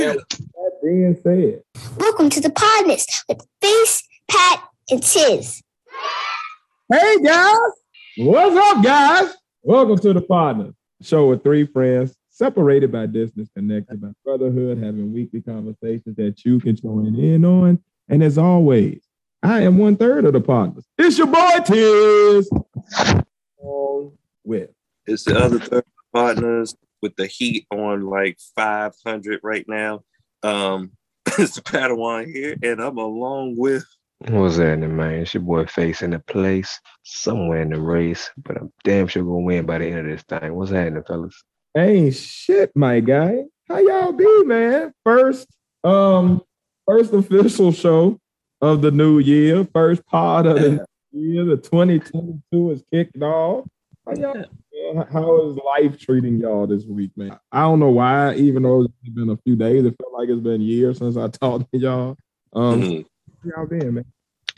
And with that being said, welcome to the Podness with Face, Pat, and Tiz. Hey guys, what's up, guys? Welcome to the Podness show with three friends separated by distance, connected by brotherhood, having weekly conversations that you can join in on. And as always, I am 1/3 of the Podness. It's your boy Tiz. It's the other third partners with the heat on like 500 right now. It's the Padawan here, and I'm along with. What's happening, man? It's your boy Face in the place, somewhere in the race, but I'm damn sure gonna win by the end of this thing. What's happening, fellas? Ain't shit, my guy. How y'all be, man? First official show of the new year. First part of the year. The 2022 is kicked off. How is life treating y'all this week, man? I don't know why, even though it's been a few days, it felt like it's been years since I talked to y'all. How y'all been, man?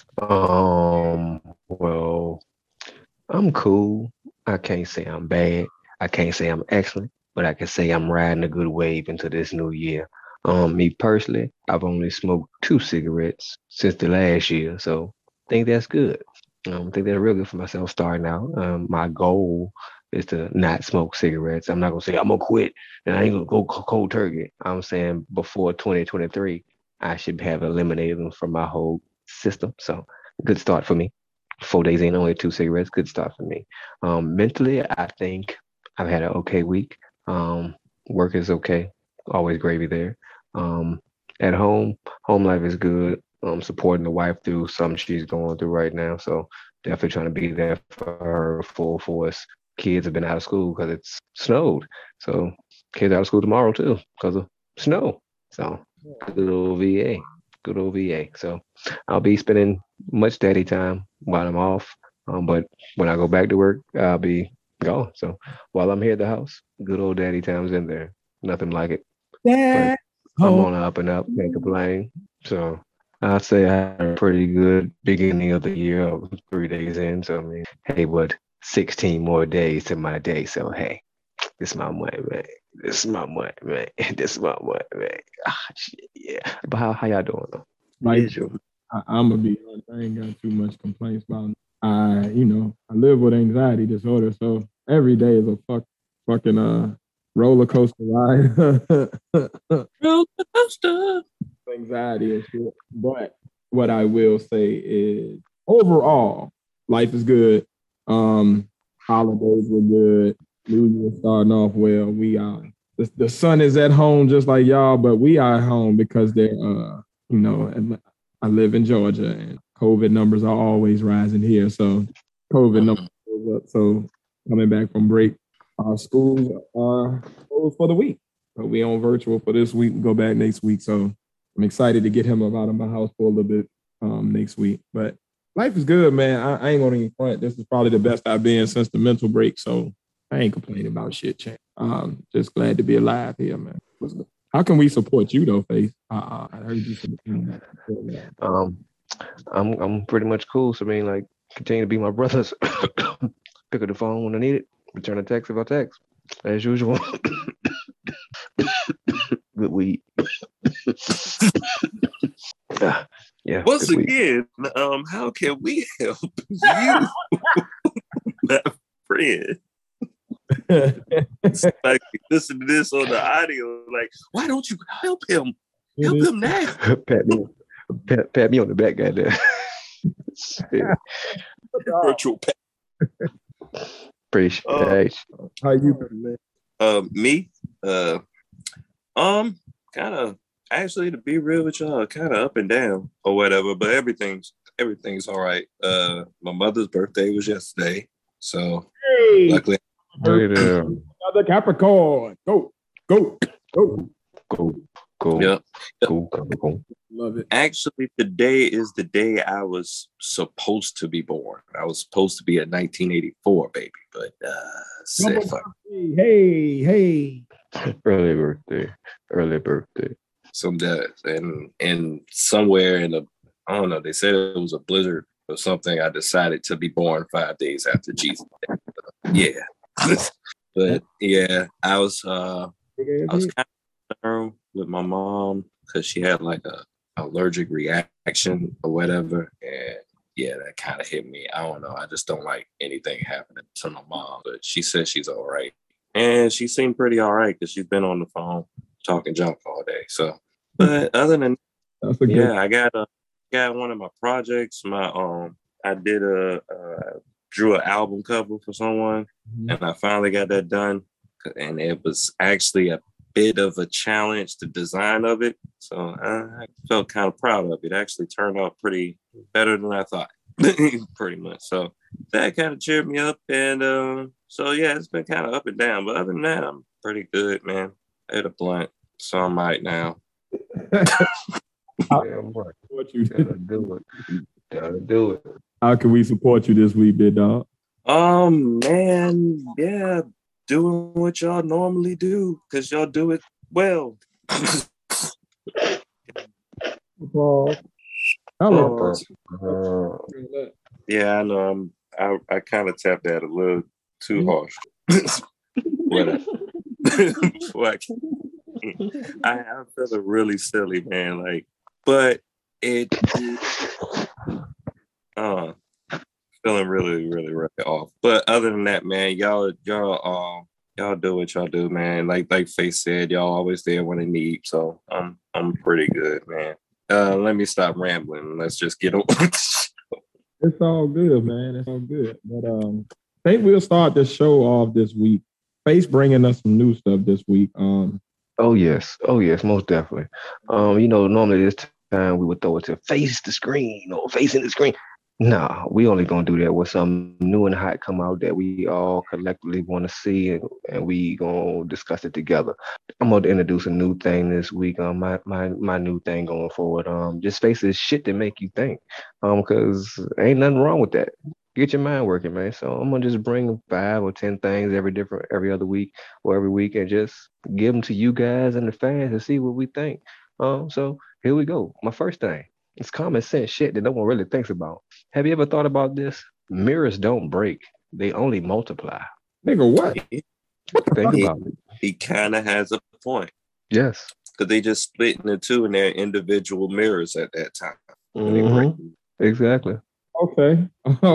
Well, I'm cool. I can't say I'm bad. I can't say I'm excellent, but I can say I'm riding a good wave into this new year. Me personally, I've only smoked 2 cigarettes since the last year, so I think that's good. I think that's real good for myself starting out. My goal is to not smoke cigarettes. I'm not gonna say I'm gonna quit and I ain't gonna go cold turkey. I'm saying before 2023, I should have eliminated them from my whole system. So good start for me. 4 days ain't only 2 cigarettes. Good start for me. Mentally, I think I've had an okay week. Work is okay. Always gravy there. At home life is good. Supporting the wife through something she's going through right now. So definitely trying to be there for her full force. Kids have been out of school because it's snowed. So kids out of school tomorrow too because of snow. So good old VA. Good old VA. So I'll be spending much daddy time while I'm off. But when I go back to work, I'll be gone. So while I'm here at the house, good old daddy time's in there. Nothing like it. But I'm on the up and up, can't complain. So I'd say I had a pretty good beginning of the year. I was 3 days in. So I mean, hey, but 16 more days to my day. So hey, this is my money, man. This is my money, man. This is my money, man. Shit, yeah. But how y'all doing though? Like, I'm gonna be honest, I ain't got too much complaints about it. I live with anxiety disorder, so every day is a fucking roller coaster ride. Roller coaster. Anxiety and shit. But what I will say is overall, life is good. Holidays were good. New Year starting off well. We are the sun is at home just like y'all, but we are at home because they're I live in Georgia and COVID numbers are always rising here. So COVID numbers goes up. So coming back from break, our schools are closed for the week. But we on virtual for this week and go back next week. So I'm excited to get him out of my house for a little bit next week. But life is good, man. I ain't gonna even front. This is probably the best I've been since the mental break. So I ain't complaining about shit, Chan. Just glad to be alive here, man. How can we support you though, Faith? I heard you said I'm pretty much cool. So I mean, like, continue to be my brothers. Pick up the phone when I need it. Return a text if I text, as usual. Good weed. Yeah. Once again, how can we help you, my friend? Like, listen to this on the audio. Like, why don't you help him? Help him now. Pat me on the back, goddamn. Virtual pat. Appreciate how you been, man? Me? Kind of. Actually, to be real with y'all, kind of up and down or whatever. But everything's all right. My mother's birthday was yesterday, so luckily. Another Capricorn. Go. Yeah. Go. Love it. Actually, today is the day I was supposed to be born. I was supposed to be a 1984 baby, but hey. Early birthday. Some and somewhere in the, I don't know, they said it was a blizzard or something. I decided to be born 5 days after Jesus. Yeah. But yeah, I was kind of concerned with my mom because she had like a allergic reaction or whatever. And yeah, that kind of hit me. I don't know. I just don't like anything happening to my mom, but she said she's all right. And she seemed pretty all right because she's been on the phone talking junk all day. So, but other than yeah, I got one of my projects. I did drew an album cover for someone, and I finally got that done. And it was actually a bit of a challenge, the design of it. So I felt kind of proud of it. It actually turned out pretty better than I thought, pretty much. So that kind of cheered me up. And so yeah, it's been kind of up and down. But other than that, I'm pretty good, man. I hit a blunt, so I'm right now. What you Gotta do it. Gotta do it. How can we support you this week, big dog? Man, yeah, doing what y'all normally do because y'all do it well. Yeah, I know. I kind of tapped that a little too harsh. Whatever. I'm feeling really silly, man. Like, but feeling really, really, really off. But other than that, man, y'all do what y'all do, man. Like Faith said, y'all always there when they need. So I'm pretty good, man. Let me stop rambling. Let's just get on. It's all good, man. It's all good. But I think we'll start the show off this week. Face bringing us some new stuff this week. Oh yes, most definitely. Normally this time we would throw it to face the screen or facing the screen. Nah, we only gonna do that with some new and hot come out that we all collectively want to see, and we gonna discuss it together. I'm gonna introduce a new thing this week. My new thing going forward. Just faces shit that make you think. Because ain't nothing wrong with that. Get your mind working, man. So I'm gonna just bring 5 or 10 things every other week or every week, and just give them to you guys and the fans and see what we think. So here we go. My first thing. It's common sense shit that no one really thinks about. Have you ever thought about this? Mirrors don't break; they only multiply. Nigga, what? Think about it. He kind of has a point. Yes. Because they just split into two in their individual mirrors at that time. Mm-hmm. Exactly. Okay.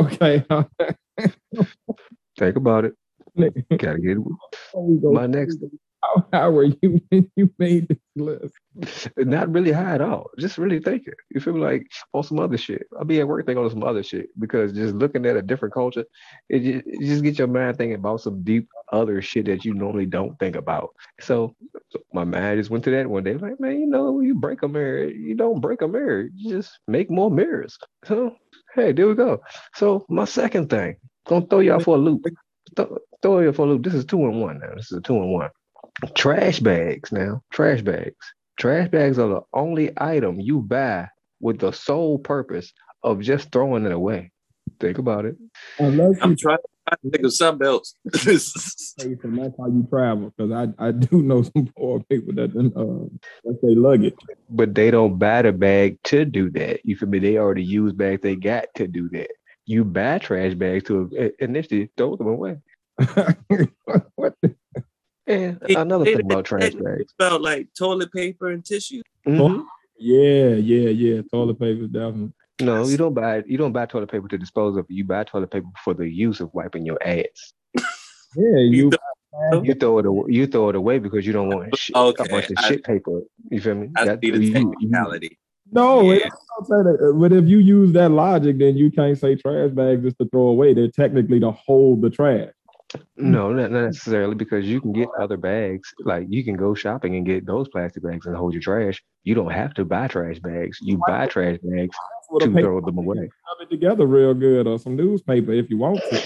Think about it. Gotta get it. My next. How were you when you made this list? Not really high at all. Just really thinking. You feel like on some other shit. I'll be at work thinking on some other shit because just looking at a different culture, it just gets your mind thinking about some deep other shit that you normally don't think about. So my mind just went to that one day. Like, man, you break a mirror. You don't break a mirror. You just make more mirrors. So, hey, there we go. So my second thing, gonna throw y'all for a loop. Throw you for a loop. This is 2-in-1 now. This is a 2-in-1. Trash bags now. Trash bags. Trash bags are the only item you buy with the sole purpose of just throwing it away. Think about it. I'm trying to think of something else. That's how you travel, because I do know some poor people that say luggage. But they don't buy the bag to do that. You feel me? They already use bags they got to do that. You buy trash bags to initially throw them away. What? And another thing about trash bags. About like toilet paper and tissue. Mm-hmm. Yeah. Toilet paper, definitely. No, you don't buy toilet paper to dispose of. You buy toilet paper for the use of wiping your ass. Yeah, you throw it away because you don't want a bunch of shit paper. You feel me? That's the technicality. No, yeah. But if you use that logic, then you can't say trash bags just to throw away. They're technically to hold the trash. No, not necessarily, because you can get other bags. Like you can go shopping and get those plastic bags and hold your trash. You don't have to buy trash bags. You buy trash bags to throw them away. Rub it together real good, or some newspaper if you want to.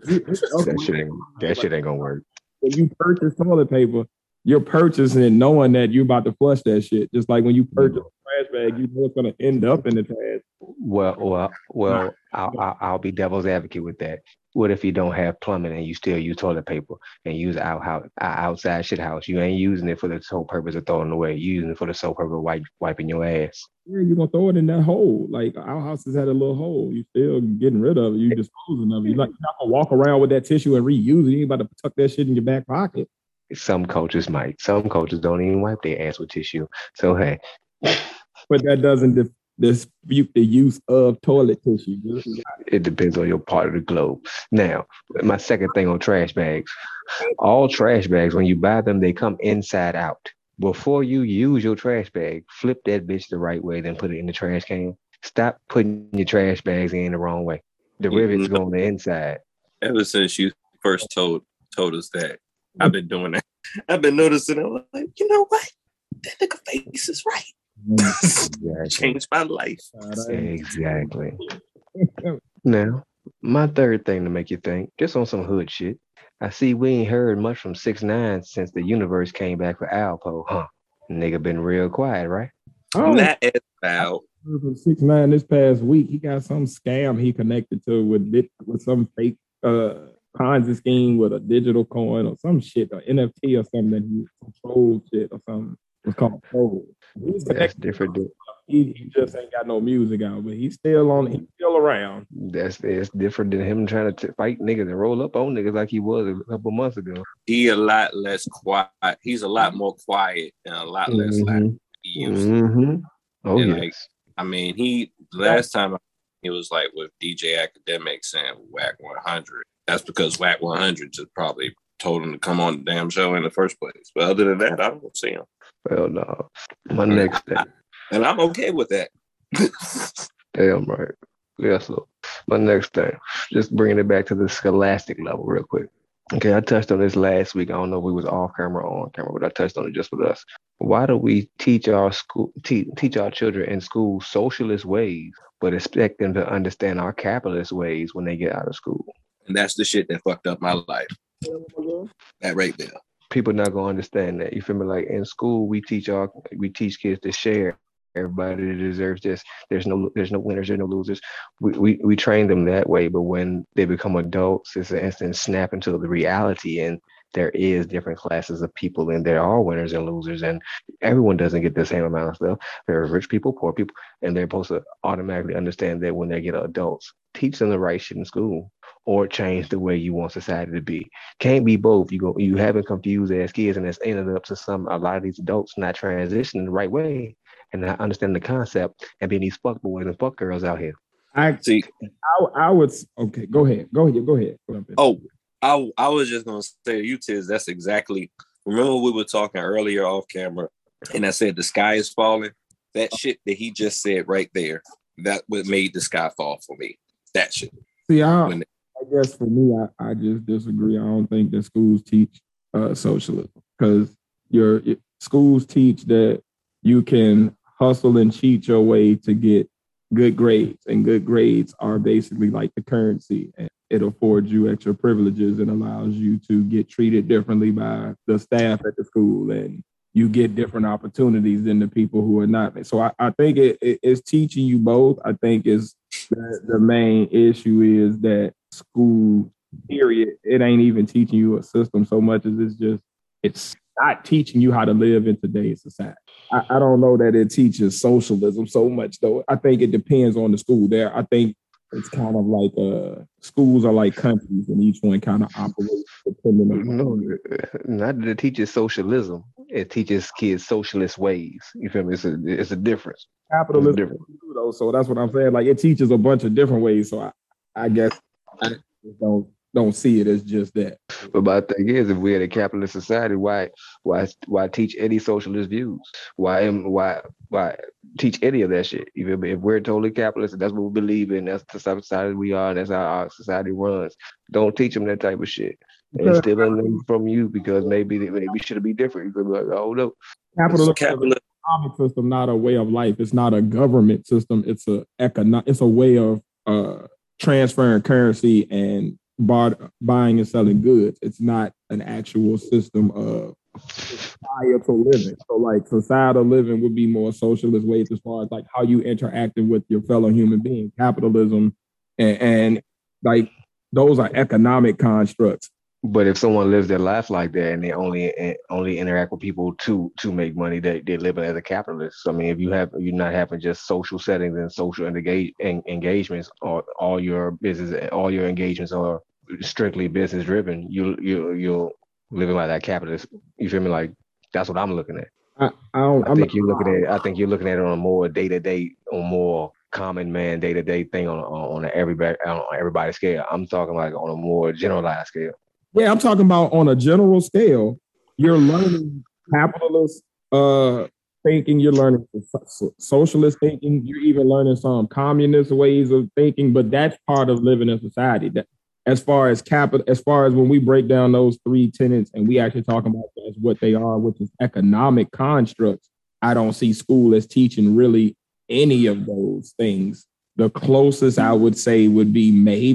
That shit ain't gonna work. When you purchase toilet paper, you're purchasing it knowing that you're about to flush that shit. Just like when you purchase a trash bag, you know it's gonna end up in the trash. Well, I'll be devil's advocate with that. What if you don't have plumbing and you still use toilet paper and use outside shit house? You ain't using it for the sole purpose of throwing it away. You're using it for the sole purpose of wiping your ass. Yeah, you're gonna throw it in that hole. Like our house has had a little hole. You still getting rid of it. You disposing of it. You're not gonna walk around with that tissue and reuse it. You ain't about to tuck that shit in your back pocket. Some cultures might. Some cultures don't even wipe their ass with tissue. So hey, But that doesn't dispute the use of toilet tissue. it depends on your part of the globe. Now, my second thing on trash bags. All trash bags, when you buy them, they come inside out. Before you use your trash bag, flip that bitch the right way, then put it in the trash can. Stop putting your trash bags in the wrong way. The rivets Mhm. go on the inside. Ever since you first told us that, I've been doing that. I've been noticing. I'm like, you know what? That nigga face is right. Exactly. Changed my life. Exactly. Now, my third thing to make you think, just on some hood shit. I see we ain't heard much from 6ix9ine since the universe came back for Alpo, huh? Nigga been real quiet, right? I don't That is about 6ix9ine this past week. He got some scam he connected to with some fake Ponzi scheme with a digital coin or some shit, or NFT or something that he controlled shit or something. It was called Fold. He's That's connected. different. He just ain't got no music out, but he's still on. He's still around. That's it's different than him trying to fight niggas and roll up on niggas like he was a couple months ago. he a lot less quiet. He's a lot more quiet and a lot less loud. He used to. Mm-hmm. Oh And yes. like, I mean, he last time he was like with DJ Academics and Whack 100. That's because Whack 100 just probably told him to come on the damn show in the first place. But other than that, I don't see him. Well, no. My next thing. And I'm okay with that. Damn right. Yeah, so my next thing, just bringing it back to the scholastic level real quick. Okay, I touched on this last week. I don't know if we was off camera or on camera, but I touched on it just with us. Why do we teach our teach our children in school socialist ways, but expect them to understand our capitalist ways when they get out of school? And that's the shit that fucked up my life. That right there. People not gonna understand that. You feel me? Like in school, we teach kids to share. Everybody deserves this. There's no winners, there's no losers. We train them that way, but when they become adults, it's an instant snap into the reality, and there is different classes of people, and there are winners and losers, and everyone doesn't get the same amount of stuff. There are rich people, poor people, and they're supposed to automatically understand that when they get adults. Teach them the right shit in school, or change the way you want society to be. Can't be both. You haven't confused as kids, and it's ended up to a lot of these adults not transitioning the right way and not understanding the concept and being these fuck boys and fuck girls out here. I See, I would okay. Go ahead. oh, I was just gonna say to you, Tiz, that's exactly. Remember we were talking earlier off camera, and I said the sky is falling. That shit that he just said right there, that what made the sky fall for me. That shit. See, I guess for me, I just disagree. I don't think that schools teach socialism because your schools teach that you can hustle and cheat your way to get good grades, and good grades are basically like the currency, and it affords you extra privileges and allows you to get treated differently by the staff at the school, and you get different opportunities than the people who are not. So I think it's teaching you both. I think is the main issue is that school period, it ain't even teaching you a system so much as it's not teaching you how to live in today's society. I don't know that it teaches socialism so much though. I think it depends on the school there. I think it's kind of like schools are like countries, and each one kind of operates depending on. No, not that it teaches socialism. It teaches kids socialist ways. You feel me? It's a difference. Capitalism too, though. So that's what I'm saying. Like it teaches a bunch of different ways. So I guess I just don't see it as just that. But my thing is, if we're in a capitalist society, why teach any socialist views? Why teach any of that shit? You feel me? If we're totally capitalist and that's what we believe in, that's the type of society we are, that's how our society runs. Don't teach them that type of shit. And stealing them from you because maybe should be different. You could be like, oh no. Capitalism is an economic system, not a way of life. It's not a government system. It's a way of transferring currency and buying and selling goods. It's not an actual system of societal living. So like societal living would be more socialist ways as far as like how you interacting with your fellow human being. Capitalism and like those are economic constructs. But if someone lives their life like that and they only interact with people to make money, they're living as a capitalist. So, I mean, if you're not having just social settings and social engagements, or all your engagements are strictly business driven, you'll living like that capitalist. You feel me? Like that's what I'm looking at. I don't. I I'm not. think you're looking at. I think you're looking at it on a more day to day, on more common man day to day thing on a everybody scale. I'm talking like on a more generalized scale. Yeah, I'm talking about on a general scale. You're learning capitalist thinking. You're learning socialist thinking. You're even learning some communist ways of thinking. But that's part of living in society. That as far as capital, as far as when we break down those three tenets and we actually talk about as what they are, which is economic constructs, I don't see school as teaching really any of those things. The closest I would say would be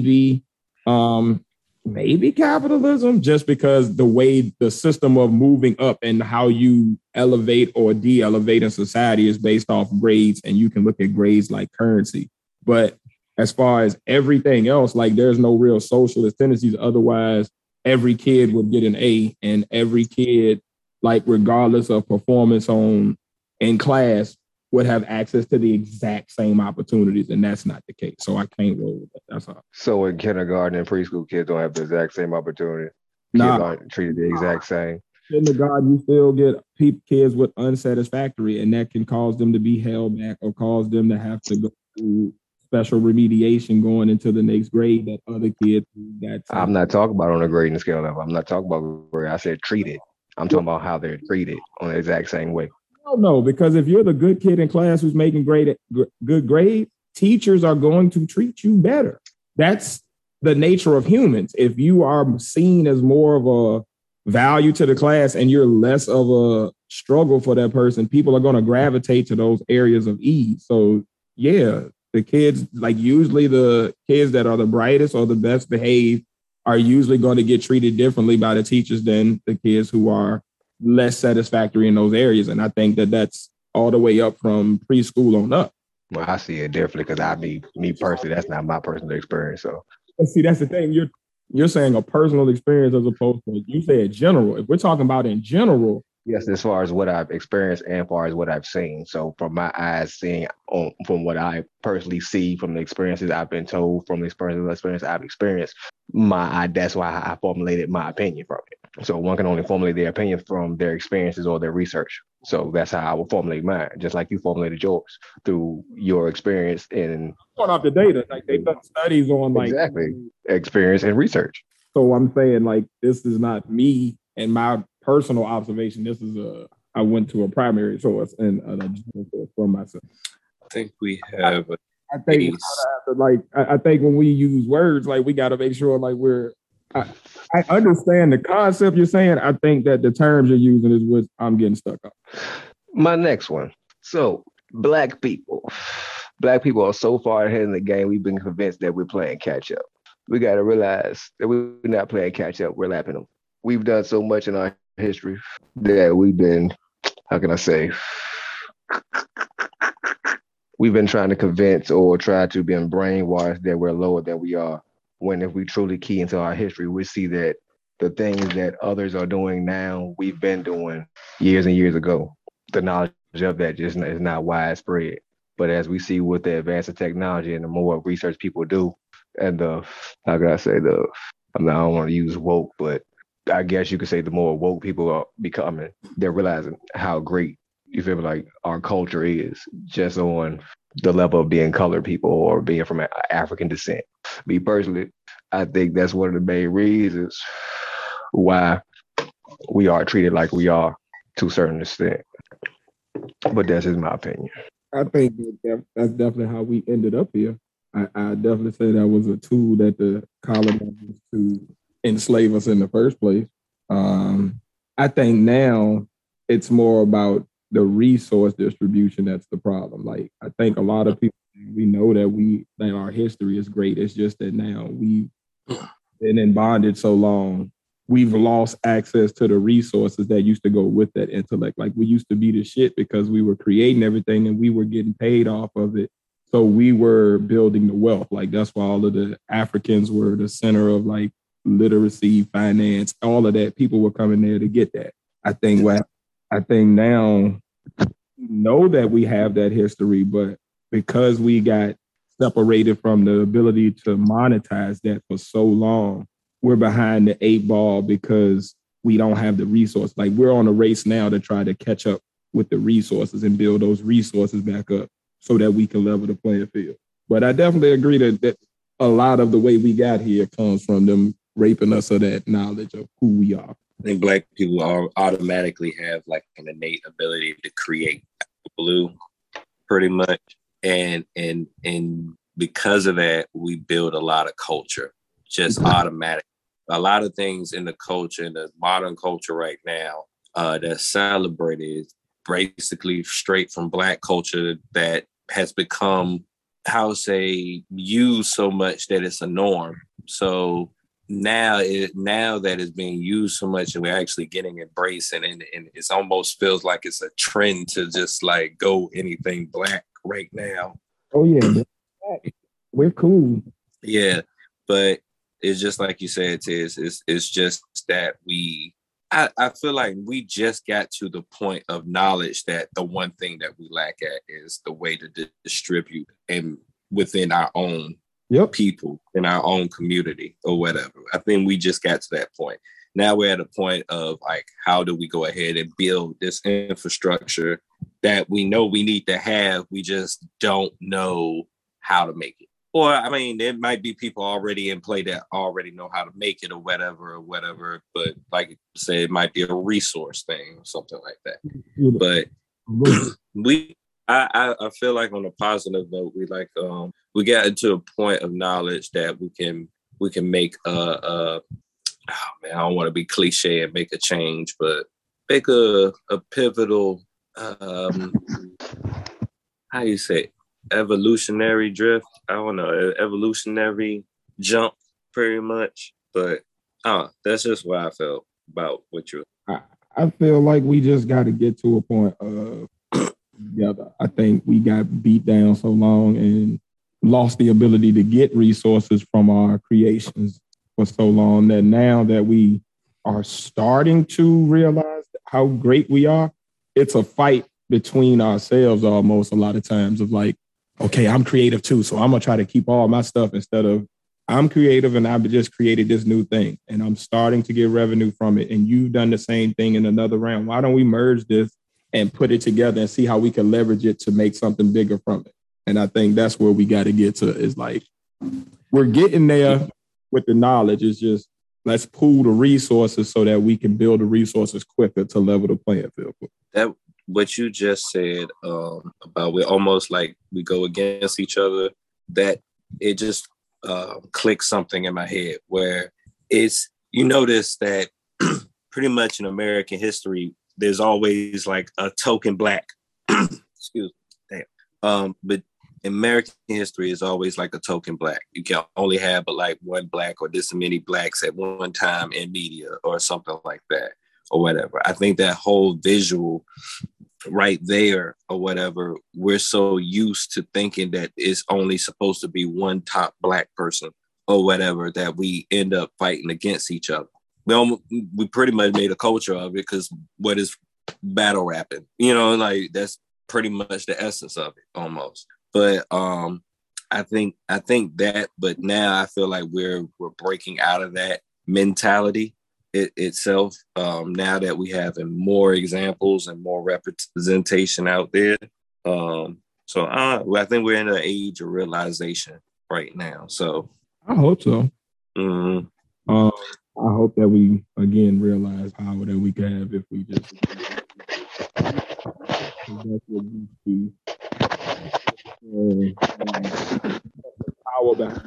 maybe capitalism, just because the way the system of moving up and how you elevate or de-elevate in society is based off grades, and you can look at grades like currency. But as far as everything else, like there's no real socialist tendencies. Otherwise, every kid would get an A, and every kid, like regardless of performance in class, would have access to the exact same opportunities, and that's not the case. So I can't roll with that. That's all. So in kindergarten and preschool, kids don't have the exact same opportunity. Kids Nah, aren't treated the exact same. kindergarten, you still get kids with unsatisfactory, and that can cause them to be held back or cause them to have to go through special remediation going into the next grade that other kids got. I'm not talking about on a grading scale level. I'm not talking about where I said treated. I'm talking about how they're treated on the exact same way. No, because if you're the good kid in class who's making good grades, teachers are going to treat you better. That's the nature of humans. If you are seen as more of a value to the class and you're less of a struggle for that person, people are going to gravitate to those areas of ease. So yeah, the kids, like usually the kids that are the brightest or the best behaved are usually going to get treated differently by the teachers than the kids who are less satisfactory in those areas. And I think that that's all the way up from preschool on up. Well, I see it differently because me personally, that's not my personal experience. So see, that's the thing. You're saying a personal experience as opposed to, you said general. If we're talking about in general, yes, as far as what I've experienced and as far as what I've seen. So from my eyes seeing from what I personally see from the experiences I've been told, from the personal experience I've experienced, that's why I formulated my opinion from it. So one can only formulate their opinion from their experiences or their research. So that's how I will formulate mine, just like you formulated yours through your experience in going off the data. Like they've done studies on like exactly experience and research. So I'm saying like this is not me and my personal observation. This is I went to a primary source and a general source for myself. I think we have. I think I think when we use words, like we got to make sure like we're. I understand the concept you're saying. I think that the terms you're using is what I'm getting stuck on. My next one. So black people are so far ahead in the game. We've been convinced that we're playing catch up. We got to realize that we're not playing catch up. We're lapping them. We've done so much in our history that we've been, how can I say, we've been trying to convince or try to be brainwashed that we're lower than we are. When if we truly key into our history, we see that the things that others are doing now, we've been doing years and years ago. The knowledge of that just is not widespread. But as we see with the advance of technology and the more research people do, and I don't want to use woke, but I guess you could say the more woke people are becoming, they're realizing how great, you feel like, our culture is just on the level of being colored people or being from African descent. Me personally, I think that's one of the main reasons why we are treated like we are to a certain extent. But that's just my opinion. I think that's definitely how we ended up here. I definitely say that was a tool that the colonizers used to enslave us in the first place. I think now it's more about the resource distribution that's the problem. Like I think a lot of people, we know that our history is great. It's just that now we've been in bondage so long, we've lost access to the resources that used to go with that intellect. Like we used to be the shit because we were creating everything and we were getting paid off of it. So we were building the wealth. Like that's why all of the Africans were the center of like literacy, finance, all of that. People were coming there to get that. I think now we know that we have that history, but because we got separated from the ability to monetize that for so long, we're behind the 8 ball because we don't have the resource. Like we're on a race now to try to catch up with the resources and build those resources back up so that we can level the playing field. But I definitely agree that a lot of the way we got here comes from them raping us of that knowledge of who we are. I think Black people automatically have like an innate ability to create blue, pretty much, and because of that, we build a lot of culture, just automatic. A lot of things in the culture, in the modern culture right now, that's celebrated basically straight from Black culture that has become, how to say, used so much that it's a norm. So now that it's being used so much and we're actually getting embraced, and it almost feels like it's a trend to just like go anything Black right now. Oh yeah, we're cool. Yeah, but it's just like you said, Tiz, it's just that I feel like we just got to the point of knowledge that the one thing that we lack at is the way to distribute and within our own people, in our own community or whatever. I think we just got to that point. Now we're at a point of like, how do we go ahead and build this infrastructure that we know we need to have? We just don't know how to make it. Or, I mean, there might be people already in play that already know how to make it or whatever. But like you said, it might be a resource thing or something like that. But I feel like on a positive note, we got into a point of knowledge that we can make I don't want to be cliche and make a change, but make a pivotal how you say it? Evolutionary drift. I don't know, evolutionary jump, pretty much. But that's just what I felt about what you. I feel like we just got to get to a point of together. I think we got beat down so long and lost the ability to get resources from our creations for so long that now that we are starting to realize how great we are, it's a fight between ourselves almost a lot of times of like, okay, I'm creative too, so I'm going to try to keep all my stuff instead of I'm creative and I've just created this new thing and I'm starting to get revenue from it. And you've done the same thing in another round. Why don't we merge this and put it together and see how we can leverage it to make something bigger from it? And I think that's where we got to get to, is like, we're getting there with the knowledge. It's just, let's pool the resources so that we can build the resources quicker to level the playing field. That what you just said about we're almost like we go against each other, that it just clicked something in my head where it's, you notice that pretty much in American history, there's always like a token Black. Excuse me. Damn. But American history is always like a token Black. You can only have but like one Black or this many Blacks at one time in media or something like that or whatever. I think that whole visual right there or whatever, we're so used to thinking that it's only supposed to be one top Black person or whatever that we end up fighting against each other. We pretty much made a culture of it because what is battle rapping? You know, like that's pretty much the essence of it almost. But I think that, but now I feel like we're breaking out of that mentality itself. Now that we have more examples and more representation out there. So I think we're in an age of realization right now. So I hope so. Mm-hmm. I hope that we again realize power that we can have if we just. That's what we power back.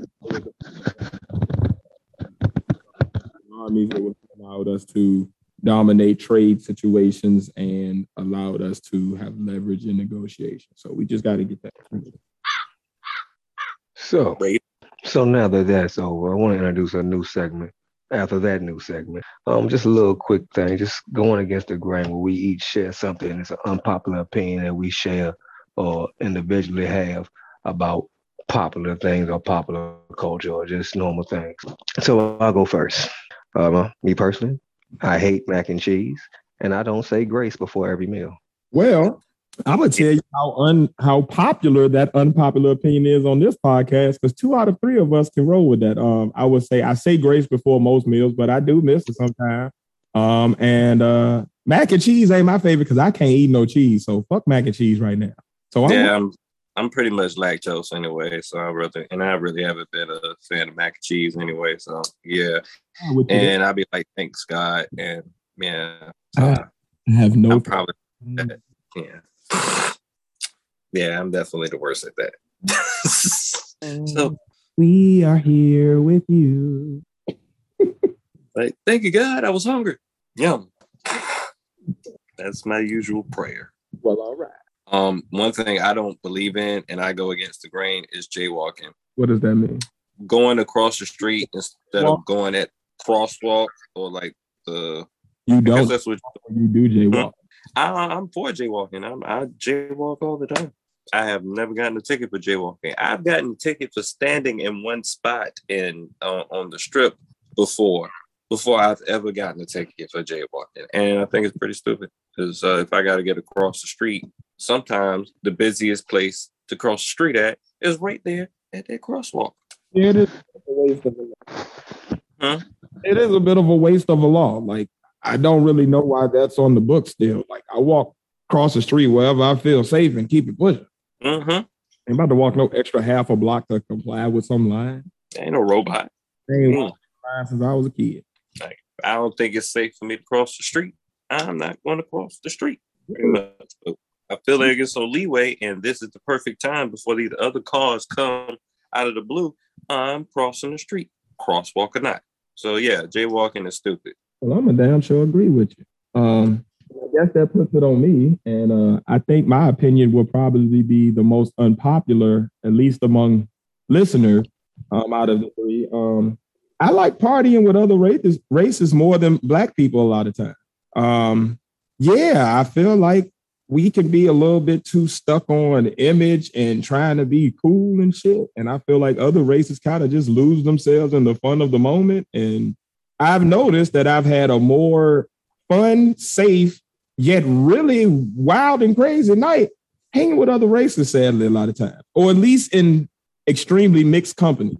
Armies that would allowed us to dominate trade situations and allowed us to have leverage in negotiation. So we just got to get that. So now that that's over, I want to introduce a new segment. After that new segment, just a little quick thing, just going against the grain where we each share something. It's an unpopular opinion that we share or individually have about popular things or popular culture or just normal things. So I'll go first. Me personally, I hate mac and cheese, and I don't say grace before every meal. Well, I'm gonna tell you how popular that unpopular opinion is on this podcast, because 2 out of 3 of us can roll with that. I would say I say grace before most meals, but I do miss it sometimes. And mac and cheese ain't my favorite because I can't eat no cheese. So fuck mac and cheese right now. So I'm pretty much lactose anyway. So I really haven't been a fan of mac and cheese anyway. So yeah. And I'll be like, thanks God. And yeah. I have no I'm probably yeah, I'm definitely the worst at that. So we are here with you. Like, thank you, God. I was hungry. Yum. That's my usual prayer. Well, all right. One thing I don't believe in, and I go against the grain, is jaywalking. What does that mean? Going across the street instead of going at crosswalk or like the. You don't. That's what you do. Jaywalk. I'm for jaywalking. I jaywalk all the time. I have never gotten a ticket for jaywalking. I've gotten a ticket for standing in one spot on the strip before I've ever gotten a ticket for jaywalking. And I think it's pretty stupid because if I got to get across the street, sometimes the busiest place to cross the street at is right there at that crosswalk. Yeah, it is a waste of a law. It is a bit of a waste of a law. Like, I don't really know why that's on the book still. Like, I walk across the street wherever I feel safe and keep it pushing. Ain't about to walk no extra half a block to comply with some line. Ain't no robot. Ain't walked line since I was a kid. Like, I don't think it's safe for me to cross the street. I'm not going to cross the street. Pretty much. But I feel like it's some leeway, and this is the perfect time before these other cars come out of the blue. I'm crossing the street, crosswalk or not. So yeah, jaywalking is stupid. Well, I'm a damn sure agree with you. I guess that puts it on me, and I think my opinion will probably be the most unpopular, at least among listeners, out of the three. I like partying with other races more than Black people a lot of times. Yeah, I feel like we can be a little bit too stuck on image and trying to be cool and shit. And I feel like other races kind of just lose themselves in the fun of the moment. And I've noticed that I've had a more fun, safe, yet really wild and crazy night hanging with other races, sadly, a lot of times, or at least in extremely mixed company.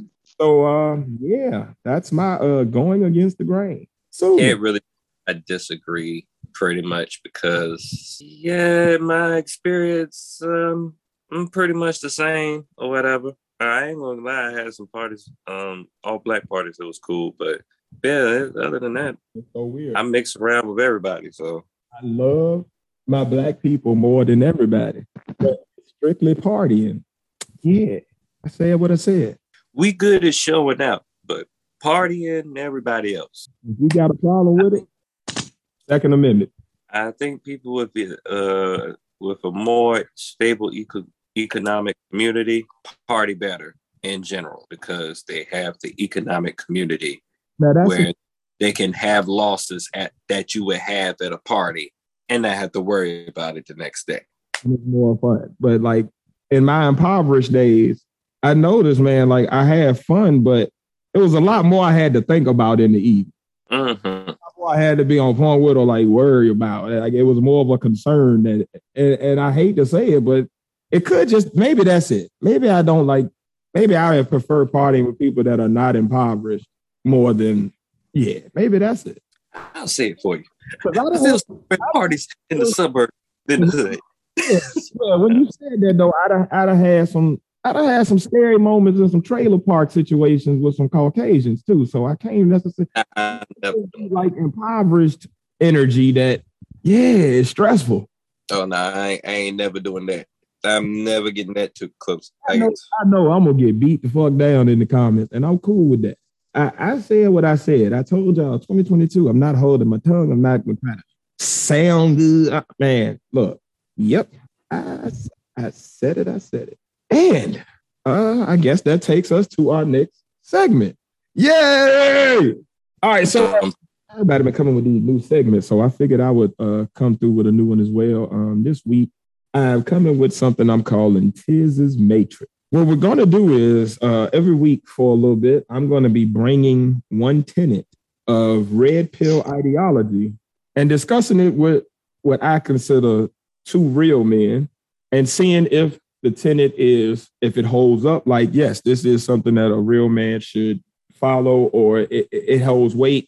So, yeah, that's my going against the grain. So, I disagree pretty much because, yeah, my experience, I'm pretty much the same or whatever. I ain't gonna lie, I had some parties, all Black parties, it was cool, but yeah, other than that, it's so weird. I mix around with everybody, so. I love my Black people more than everybody, but strictly partying. Yeah, I said what I said. We good at showing out, but partying, everybody else. If you got a problem with it, Second Amendment. I think people with a more stable economic community party better in general because they have the economic community where they can have losses that you would have at a party and not have to worry about it the next day. It's more fun. But like in my impoverished days, I noticed, man, like I had fun, but it was a lot more I had to think about in the evening. I had to be on point with or like worry about. Like it was more of a concern that, and I hate to say it, but it could just, maybe that's it. Maybe I prefer partying with people that are not impoverished more than, yeah, maybe that's it. I'll say it for you. I still parties in the suburbs than the hood. Yeah, when you said that though, I'd have had some scary moments in some trailer park situations with some Caucasians too. So I can't necessarily like impoverished energy that, yeah, it's stressful. Oh no, I ain't never doing that. I'm never getting that too close. I know I'm gonna get beat the fuck down in the comments, and I'm cool with that. I said what I said. I told y'all 2022, I'm not holding my tongue. I'm not gonna try to sound good. Man, look, yep. I said it. And I guess that takes us to our next segment. Yay! All right, so everybody been coming with these new segments, so I figured I would come through with a new one as well. This week, I'm coming with something I'm calling Tiz's Matrix. What we're going to do is every week for a little bit, I'm going to be bringing one tenet of red pill ideology and discussing it with what I consider two real men and seeing if the tenet is, if it holds up, like, yes, this is something that a real man should follow or it holds weight,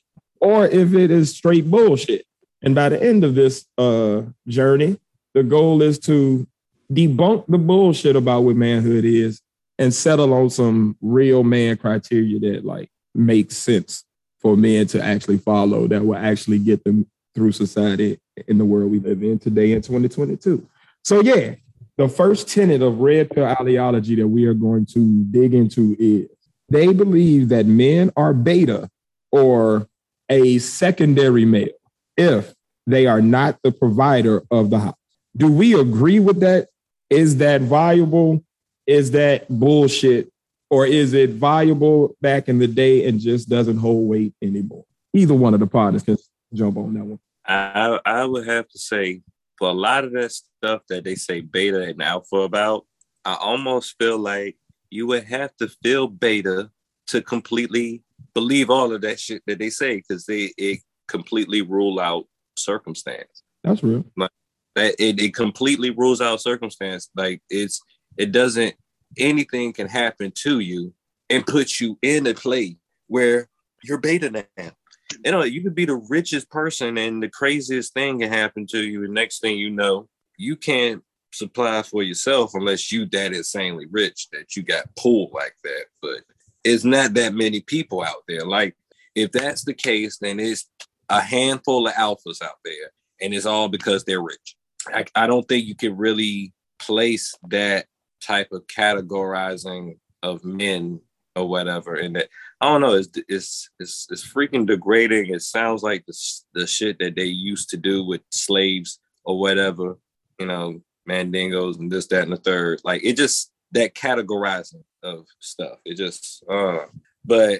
or if it is straight bullshit. And by the end of this journey, the goal is to debunk the bullshit about what manhood is and settle on some real man criteria that like makes sense for men to actually follow, that will actually get them through society in the world we live in today in 2022. So yeah, the first tenet of red pill ideology that we are going to dig into is they believe that men are beta or a secondary male if they are not the provider of the house. Do we agree with that? Is that viable? Is that bullshit? Or is it viable back in the day and just doesn't hold weight anymore? Either one of the partners can jump on that one. I would have to say, for a lot of that stuff that they say beta and alpha about, I almost feel like you would have to feel beta to completely believe all of that shit that they say, because it completely rule out circumstance. That's real. Like, it completely rules out circumstance. Like it doesn't, anything can happen to you and put you in a play where you're beta now. You know, you could be the richest person and the craziest thing can happen to you. And next thing you know, you can't supply for yourself unless you that insanely rich that you got pulled like that. But it's not that many people out there. Like, if that's the case, then it's a handful of alphas out there, and it's all because they're rich. I don't think you can really place that type of categorizing of men or whatever in that. I don't know. It's freaking degrading. It sounds like the shit that they used to do with slaves or whatever, you know, mandingos and this, that, and the third. Like, it just, that categorizing of stuff. It just, but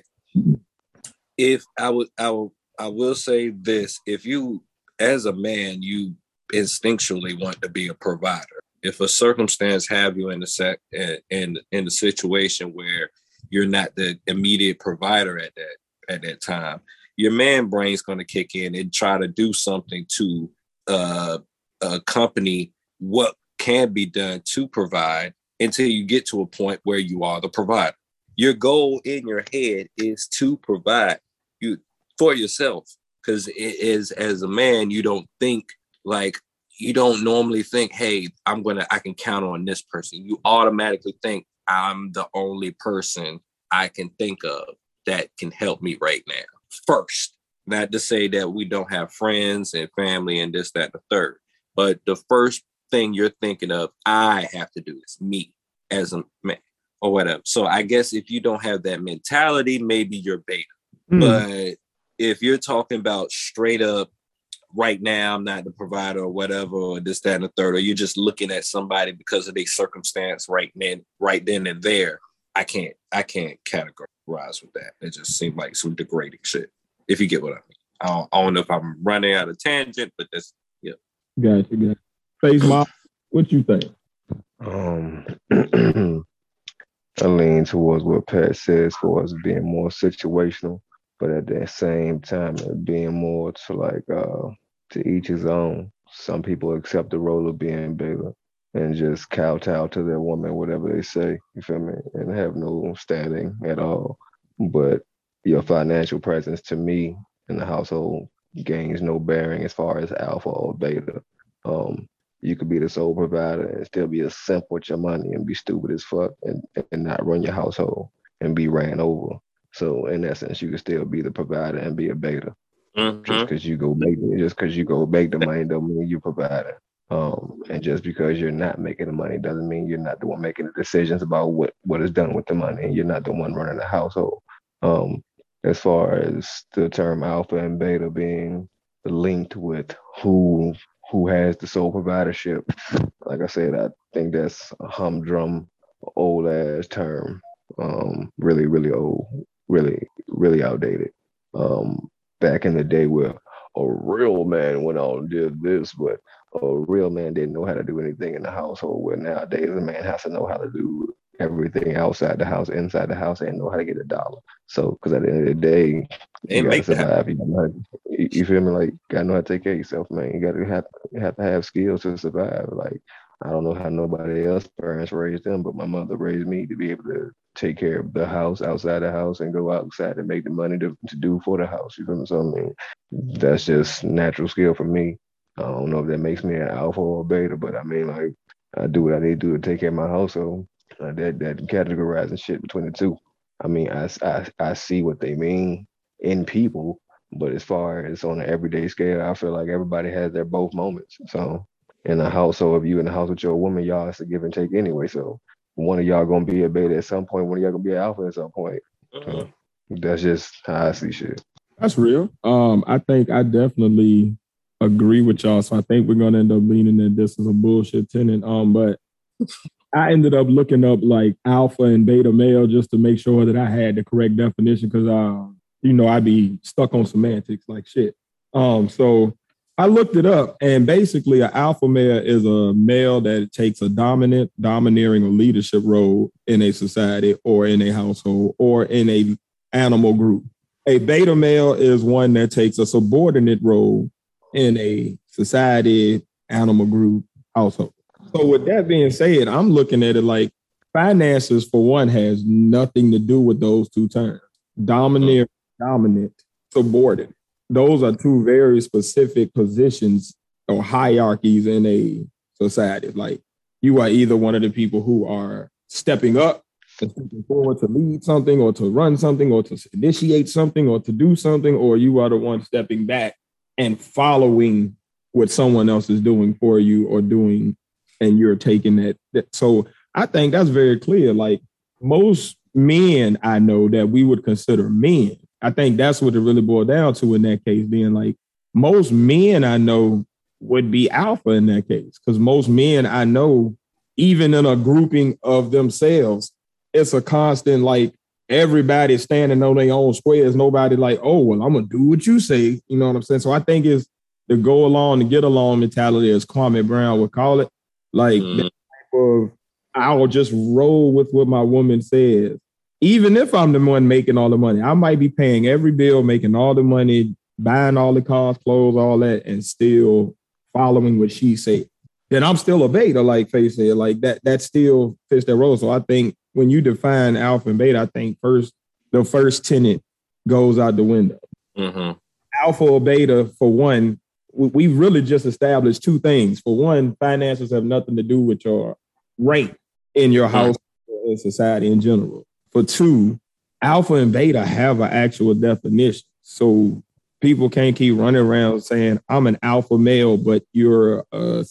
if I will say this, if you, as a man, you instinctually want to be a provider. If a circumstance have you in the situation where you're not the immediate provider at that time, your man brain's going to kick in and try to do something to accompany what can be done to provide until you get to a point where you are the provider. Your goal in your head is to provide you for yourself, because it is, as a man, you don't think like, you don't normally think, hey, I can count on this person. You automatically think, I'm the only person I can think of that can help me right now first. Not to say that we don't have friends and family and this, that, and the third, but the first thing you're thinking of, I have to do is me as a man or whatever. So I guess if you don't have that mentality, maybe you're beta. But if you're talking about straight up, right now, I'm not the provider or whatever, or this, that, and the third, or you're just looking at somebody because of their circumstance right then and there, I can't categorize with that. It just seemed like some degrading shit, if you get what I mean. I don't know if I'm running out of tangent, but that's, yeah. Gotcha. Face Mob, what you think? I lean towards what Pat says for us being more situational, but at the same time, being more to like, to each his own. Some people accept the role of being beta and just kowtow to their woman, whatever they say, you feel me, and have no standing at all. But your financial presence to me in the household gains no bearing as far as alpha or beta. You could be the sole provider and still be a simp with your money and be stupid as fuck and not run your household and be ran over. So in essence, you could still be the provider and be a beta. Mm-hmm. Just because you go make the money don't mean you provide it. And just because you're not making the money doesn't mean you're not the one making the decisions about what is done with the money, and you're not the one running the household. As far as the term alpha and beta being linked with who has the sole providership, like I said, I think that's a humdrum, old ass term. Really, really old, really, really outdated. Back in the day where a real man went out and did this, but a real man didn't know how to do anything in the household, where nowadays a man has to know how to do everything outside the house, inside the house, and know how to get a dollar. So, because at the end of the day, you gotta survive. You feel me? Like, you gotta know how to take care of yourself, man. You gotta have to have skills to survive. Like, I don't know how nobody else parents raised them, but my mother raised me to be able to take care of the house outside the house and go outside and make the money to do for the house. You feel me? So I mean, that's just natural skill for me. I don't know if that makes me an alpha or a beta, but I mean, like, I do what I need to do to take care of my household. That categorizing shit between the two. I mean, I see what they mean in people, but as far as on an everyday scale, I feel like everybody has their both moments. So in a household, if you in the house with your woman, y'all, it's a give and take anyway. So one of y'all gonna be a beta at some point, one of y'all gonna be an alpha at some point. So that's just how I see shit. That's real. I think I definitely agree with y'all. So I think we're gonna end up leaning that this is a bullshit tenant. But I ended up looking up like alpha and beta male just to make sure that I had the correct definition because I'd be stuck on semantics like shit. So I looked it up, and basically an alpha male is a male that takes a dominant, domineering, or leadership role in a society or in a household or in a animal group. A beta male is one that takes a subordinate role in a society, animal group, household. So with that being said, I'm looking at it like finances, for one, has nothing to do with those two terms. Domineering, dominant, subordinate. Those are two very specific positions or hierarchies in a society. Like you are either one of the people who are stepping up and stepping forward to lead something or to run something or to initiate something or to do something, or you are the one stepping back and following what someone else is doing for you or doing, and you're taking that. So I think that's very clear. Like most men I know that we would consider men, I think that's what it really boiled down to in that case, being like most men I know would be alpha in that case. Because most men I know, even in a grouping of themselves, it's a constant like everybody standing on their own squares. Nobody like, oh, well, I'm going to do what you say. You know what I'm saying? So I think it's the go along and get along mentality, as Kwame Brown would call it. Like that type of, I'll just roll with what my woman says. Even if I'm the one making all the money, I might be paying every bill, making all the money, buying all the cars, clothes, all that, and still following what she said. Then I'm still a beta, like Faye said, like that still fits that role. So I think when you define alpha and beta, I think the first tenet goes out the window. Alpha or beta, for one, we've really just established two things. For one, finances have nothing to do with your rank in your house or in society in general. For two, alpha and beta have an actual definition. So people can't keep running around saying, I'm an alpha male, but you're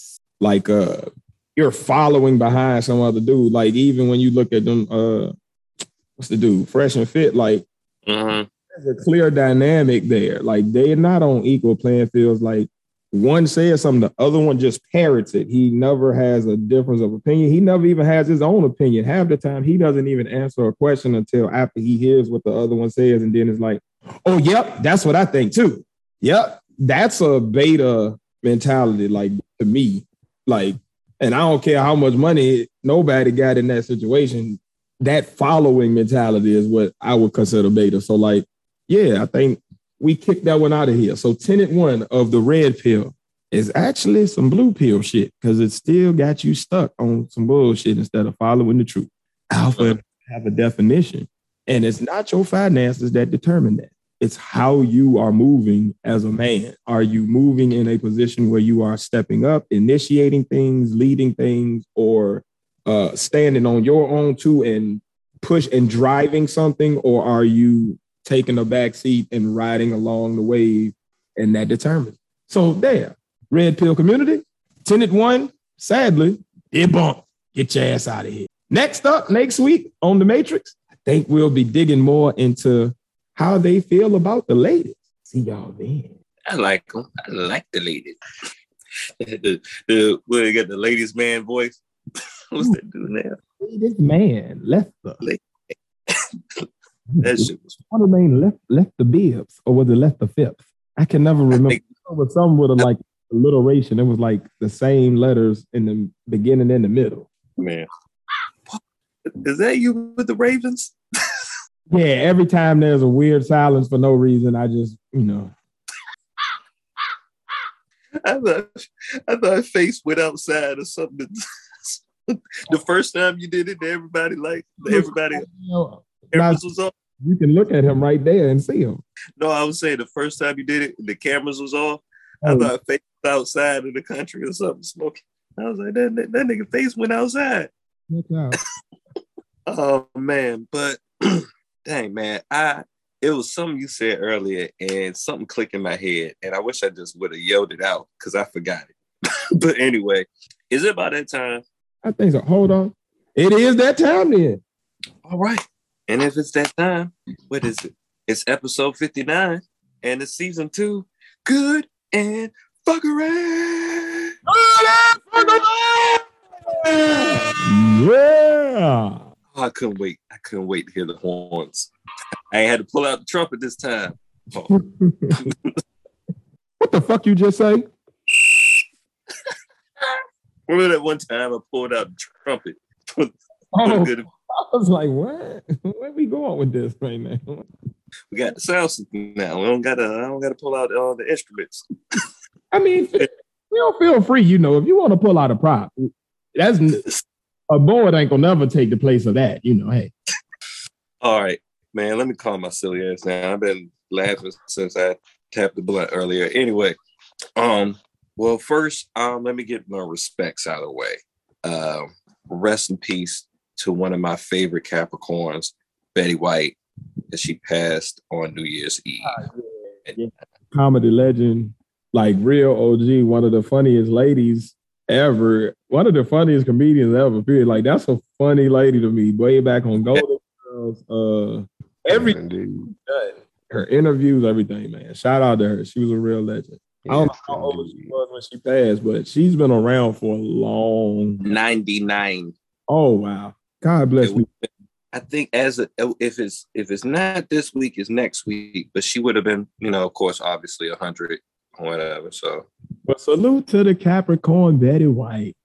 you're following behind some other dude. Like even when you look at them, what's the dude? Fresh and Fit, like there's a clear dynamic there. Like they're not on equal playing fields. Like one says something, the other one just parrots it. He never has a difference of opinion. He never even has his own opinion. Half the time, he doesn't even answer a question until after he hears what the other one says. And then it's like, oh, yep, that's what I think too. Yep, that's a beta mentality, like to me. Like, and I don't care how much money nobody got in that situation. That following mentality is what I would consider beta. So like, yeah, I think we kicked that one out of here. So tenet one of the red pill is actually some blue pill shit because it still got you stuck on some bullshit instead of following the truth. Alpha have a definition, and it's not your finances that determine that. It's how you are moving as a man. Are you moving in a position where you are stepping up, initiating things, leading things, or standing on your own too and push and driving something, or are you taking a back seat and riding along the wave, and that determines. So there, red pill community, tenet one, sadly, debunked. Get your ass out of here. Next up, next week on The Matrix, I think we'll be digging more into how they feel about the ladies. See y'all then. I like them. I like the ladies. Where they got the ladies man voice. What's that dude now? Ladies man left the. That shit was one of them left the bibs, or was it left the fifth? I can never remember. It was some with a like alliteration. It was like the same letters in the beginning and the middle. Man, is that you with the Ravens? Yeah, every time there's a weird silence for no reason, I just, I thought Face went outside or something. The first time you did it, everybody know, cameras was off. you can look at him right there and see him. No, I was saying the first time you did it, the cameras was off. I Oh. thought face was outside in the country or something smoking. I was like, that nigga face went outside. Look out. Oh man, but dang man, it was something you said earlier and something clicked in my head, and I wish I just would have yelled it out because I forgot it. But anyway, is it about that time? I think so. Hold on. It is that time then. All right. And if it's that time, what is it? It's episode 59 and it's season 2. Good and fuckery. Yeah. Oh, I couldn't wait. I couldn't wait to hear the horns. I had to pull out the trumpet this time. Oh. What the fuck you just say? Remember that one time I pulled out the trumpet? Oh, Good. I was like, what? Where we going with this right now? We got the sound system now. I don't gotta pull out all the instruments. I mean, feel free, you know, if you want to pull out a prop, that's a board ain't gonna never take the place of that, you know. Hey. All right, man, let me calm my silly ass down. I've been laughing since I tapped the blunt earlier. Anyway, well, first, let me get my respects out of the way. Rest in peace to one of my favorite Capricorns, Betty White, as she passed on New Year's Eve. Yeah. Comedy legend, like real OG, one of the funniest ladies ever, one of the funniest comedians ever. Period. Like that's a funny lady to me. Way back on Golden Girls, everything, her interviews, everything, man. Shout out to her. She was a real legend. I don't know how old she was when she passed, but she's been around for a long 99. Oh wow. God bless me. I think if it's not this week, it's next week. But she would have been, you know, of course, obviously 100 or whatever. So, but salute to the Capricorn Betty White.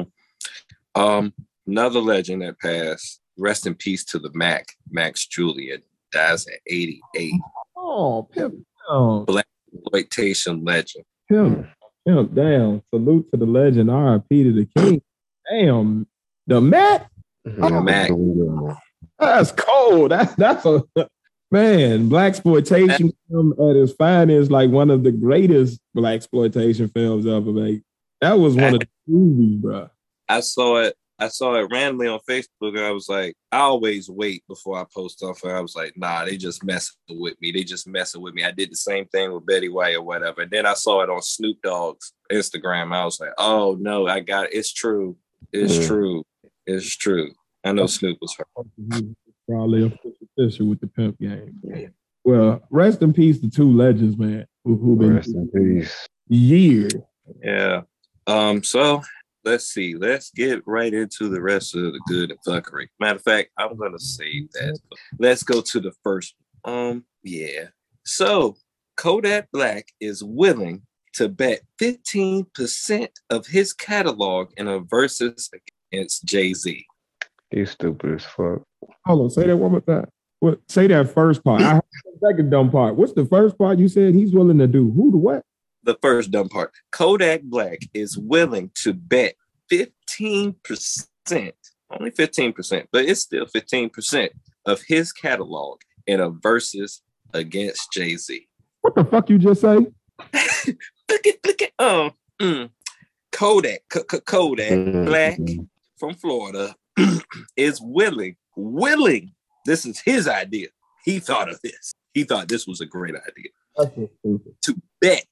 Another legend that passed. Rest in peace to the Max Julian, dies at 88. Oh, pimp. Black exploitation legend. Pimp down. Salute to the legend. R.I.P. to the king. Damn, the Mac. Oh, Mac. That's cold. That's a man. Black exploitation film at its finest, like one of the greatest black exploitation films ever made. That was one of the movies, bro. I saw it randomly on Facebook, and I was like, I always wait before I post stuff. And I was like, nah, they just messing with me. I did the same thing with Betty White or whatever. And then I saw it on Snoop Dogg's Instagram. I was like, oh no, I got it. It's true. It's true. It's true. I know Snoop was hurt. Probably official with the pimp game. Well, rest in peace to two legends, man. Who been rest in peace. Years. Yeah. So let's see. Let's get right into the rest of the good and fuckery. Matter of fact, I'm gonna save that. Let's go to the first. Yeah. So Kodak Black is willing to bet 15% of his catalog in a versus against Jay-Z. He's stupid as fuck. Hold on, say that one more time. What? Say that first part. I heard the second dumb part. What's the first part you said he's willing to do? Who to what? The first dumb part. Kodak Black is willing to bet 15%, only 15%, but it's still 15% of his catalog in a versus against Jay-Z. What the fuck you just say? Look at. Kodak Black from Florida is willing. This is his idea. He thought of this. He thought this was a great idea. To bet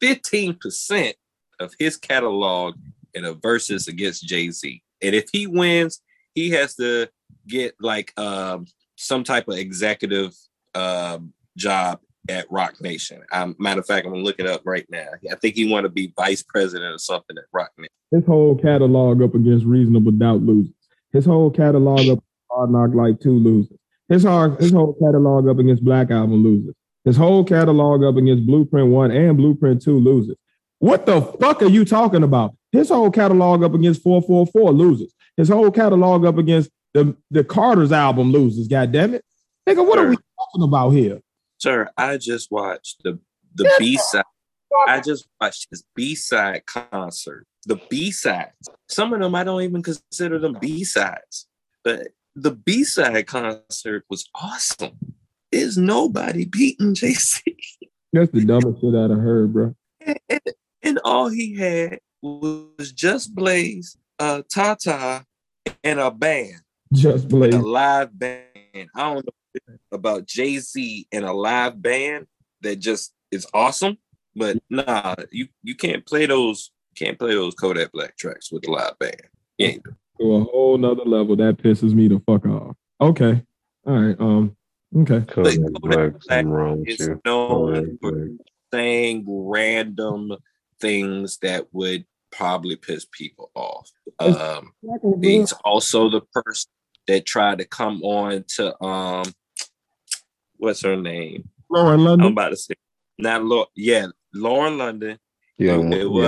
15% of his catalog in a versus against Jay-Z. And if he wins, he has to get like some type of executive job at Rock Nation. Matter of fact, I'm gonna look it up right now. I think he want to be vice president or something at Rock Nation. His whole catalog up against Reasonable Doubt losers. His whole catalog up Hard Knock Life 2 losers. His whole catalog up against Black Album losers. His whole catalog up against Blueprint 1 and Blueprint 2 losers. What the fuck are you talking about? His whole catalog up against 444 losers. His whole catalog up against the Carter's album losers. God damn it. Nigga, what are we talking about here? Sir, I just watched the B-side I just watched his B-side concert. The B-sides. Some of them I don't even consider them B-sides. But the B-side concert was awesome. There's nobody beating JC. That's the dumbest shit I've heard, bro. And all he had was Just Blaze, Tata, and a band. Just Blaze. A live band. I don't know about Jay-Z and a live band that just is awesome. But nah, you can't play those Kodak Black tracks with a live band. You ain't doing it. To a whole nother level. That pisses me the fuck off. Okay. All right. Okay. Kodak Black, Black something wrong with is you. known for saying random things that would probably piss people off. He's also the person that tried to come on to what's her name? Lauren London. I'm about to say not Lauren London. Young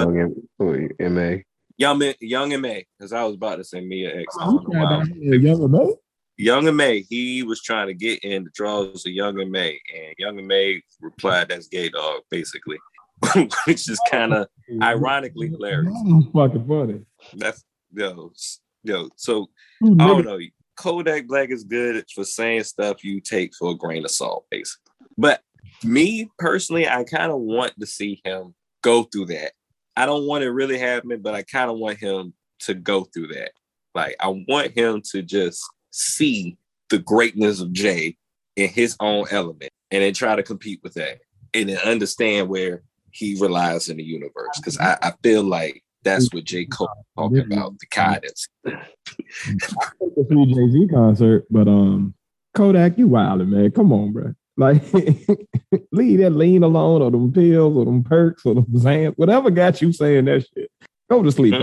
MA. Young MA, because I was about to say Mia X. I don't know why. Young M.A. He was trying to get in the draws of Young M.A. and Young M.A. replied, "That's gay, dog," basically, which is kind of ironically hilarious. Fucking funny. That's yo. So I don't know. Kodak Black is good for saying stuff you take for a grain of salt, basically. But me personally, I kind of want to see him go through that. I don't want it really happening, but I kind of want him to go through that. Like I want him to just see the greatness of Jay in his own element and then try to compete with that and then understand where he relies in the universe. Because I feel like that's what J. Cole talking about, the guidance. I think the free Jay-Z concert, but Kodak, you wildin', man. Come on, bro. Like, leave that lean alone or them pills or them perks or them Xans, whatever got you saying that shit. Go to sleep.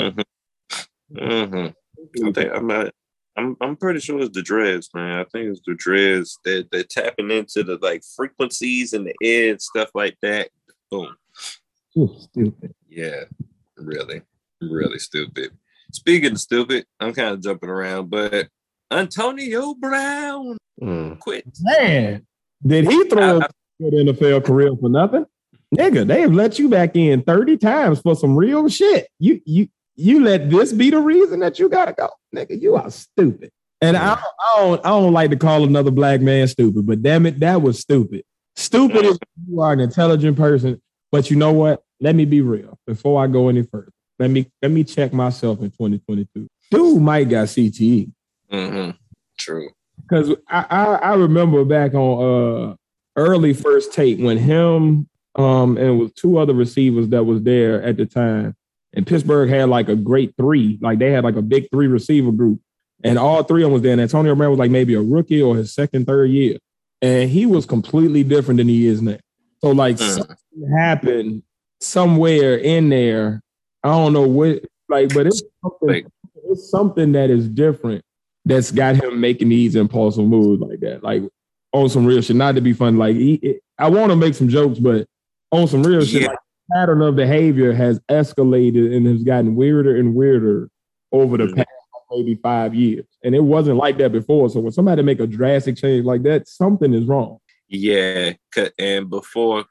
I'm pretty sure it's the dreads, man. I think it's the dreads that they're tapping into the like frequencies in the air and stuff like that. Boom. You're stupid. Yeah, really stupid. Speaking of stupid, I'm kind of jumping around, but Antonio Brown quit. Man, did he throw a good NFL career for nothing? Nigga, they've let you back in 30 times for some real shit. You let this be the reason that you gotta go, nigga. You are stupid, and I don't like to call another black man stupid, but damn it, that was stupid. Stupid is you are an intelligent person, but you know what? Let me be real before I go any further. Let me check myself in 2022. Dude might got CTE. True. Because I remember back on early First Take when him and with two other receivers that was there at the time. And Pittsburgh had like a great three. Like they had like a big three receiver group. And all three of them was there. And Antonio Brown was like maybe a rookie or his second, third year. And he was completely different than he is now. So like something happened somewhere in there. I don't know what, like, but it's something that is different that's got him making these impulsive moves like that. Like on some real shit. Not to be fun. Like I want to make some jokes, but on some real shit, like, pattern of behavior has escalated and has gotten weirder and weirder over the past maybe 5 years. And it wasn't like that before. So when somebody make a drastic change like that, something is wrong. Yeah. And before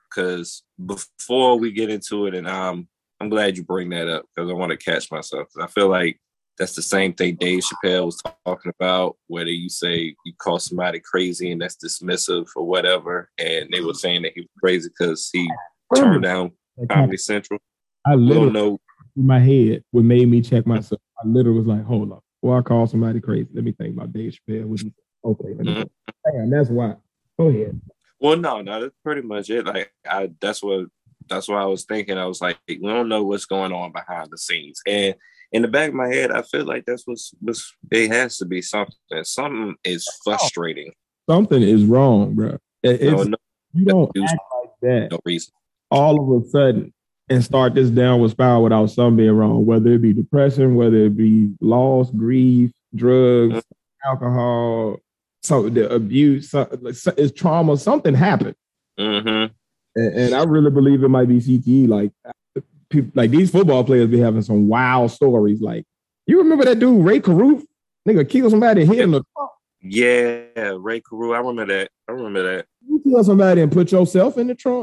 we get into it, and I'm glad you bring that up because I want to catch myself. I feel like that's the same thing Dave Chappelle was talking about, whether you say you call somebody crazy and that's dismissive or whatever. And they were saying that he was crazy because he turned down Comedy Central. I literally know in my head what made me check myself. I literally was like, hold up. Before I call somebody crazy, let me think about Dave Chappelle. Okay. Damn, that's why. Go ahead. Well, no, that's pretty much it. Like that's what I was thinking. I was like, we don't know what's going on behind the scenes. And in the back of my head, I feel like that's what's it has to be something. Something is frustrating. Something is wrong, bro. You don't act like that. No reason. All of a sudden and start this downward spiral without something being wrong, whether it be depression, whether it be loss, grief, drugs, alcohol, the abuse, it's trauma, something happened. And I really believe it might be CTE. Like people, like these football players be having some wild stories. Like you remember that dude, Ray Caruth? Nigga killed somebody and hit him in the trunk. Yeah, Ray Caruth. I remember that. You kill somebody and put yourself in the trunk?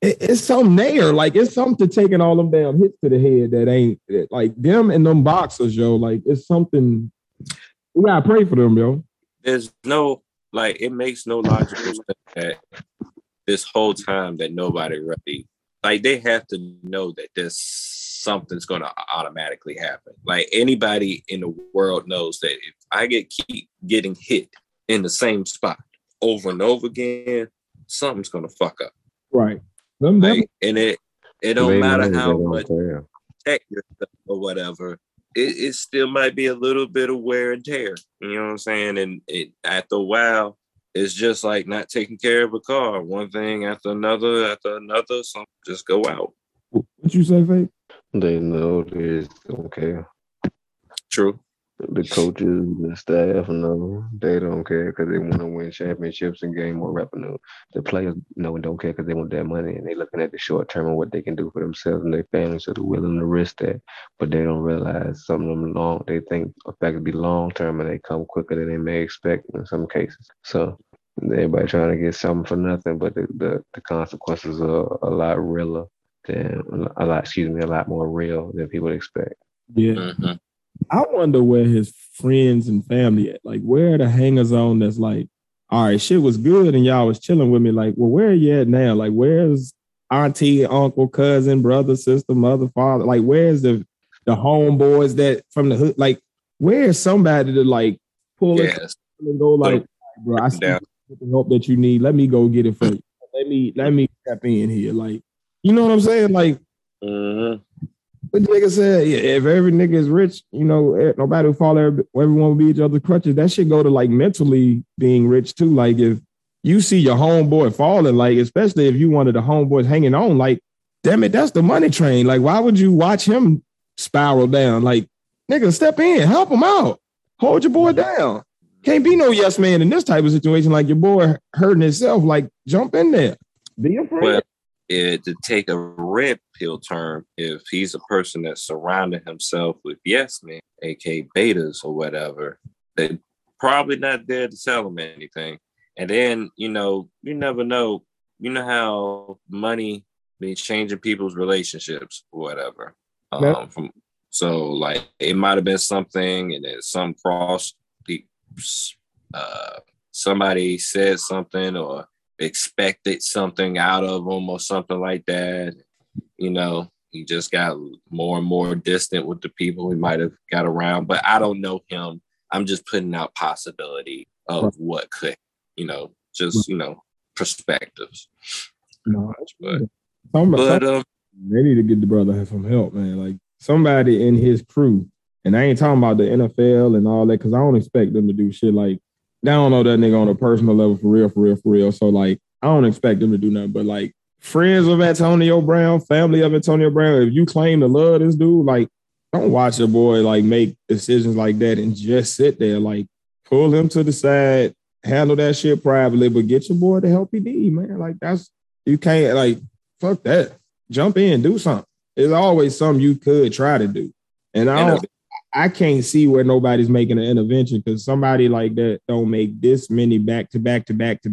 it's something there. Like it's something to taking all them damn hits to the head that ain't like them and them boxers, yo. Like it's something. We gotta pray for them, yo. There's no like it makes no logical sense that this whole time that nobody really like they have to know that there's something's gonna automatically happen. Like anybody in the world knows that if I keep getting hit in the same spot over and over again, something's gonna fuck up. Right. Like, and it don't They matter know, how they don't much care. tech yourself or whatever. It still might be a little bit of wear and tear. You know what I'm saying? And after a while, it's just like not taking care of a car. One thing after another, something just go out. What you say, Faith? They know they just don't care. True. The coaches, the staff, no, they don't care because they want to win championships and gain more revenue. The players know and don't care because they want that money and they're looking at the short term and what they can do for themselves and their families, so they're willing to risk that. But they don't realize some of them they think effect could be long term and they come quicker than they may expect in some cases. So everybody trying to get something for nothing, but the consequences are a lot realer than a lot more real than people expect. Yeah. Mm-hmm. I wonder where his friends and family at. Like, where are the hangers on that's like, all right, shit was good and y'all was chilling with me. Like, well, where are you at now? Like, where's auntie, uncle, cousin, brother, sister, mother, father? Like, where's the homeboys that from the hood? Like, where's somebody to like pull it and go like, bro, I see the help that you need. Let me go get it for you. Let me step in here. Like, you know what I'm saying? Like, But nigga said, yeah, if every nigga is rich, you know, nobody will follow everyone will be each other's crutches. That should go to like mentally being rich too. Like if you see your homeboy falling, like especially if you one of the homeboys hanging on, like, damn it, that's the money train. Like, why would you watch him spiral down? Like, nigga, step in, help him out, hold your boy down. Can't be no yes man in this type of situation. Like your boy hurting himself, like jump in there, be a friend. Well, to take a red pill term, if he's a person that surrounded himself with yes men, aka betas or whatever, they probably not there to tell him anything. And then, you know, you never know. You know how money be changing people's relationships or whatever. So like it might have been something, and then some cross. Somebody said something or expected something out of him or something like that. You know, he just got more and more distant with the people he might have got around. But I don't know him. I'm just putting out possibility of what could, you know, just, you know, perspectives. No, but they need to get the brother some help, man. Like somebody in his crew, and I ain't talking about the NFL and all that, because I don't expect them to do shit like, I don't know that nigga on a personal level for real. So like, I don't expect them to do nothing, but like friends of Antonio Brown, family of Antonio Brown, if you claim to love this dude, like don't watch your boy like make decisions like that and just sit there. Like pull him to the side, handle that shit privately, but get your boy the help he need, man. Like you can't like, fuck that. Jump in, do something. There's always something you could try to do. And I can't see where nobody's making an intervention because somebody like that don't make this many back to back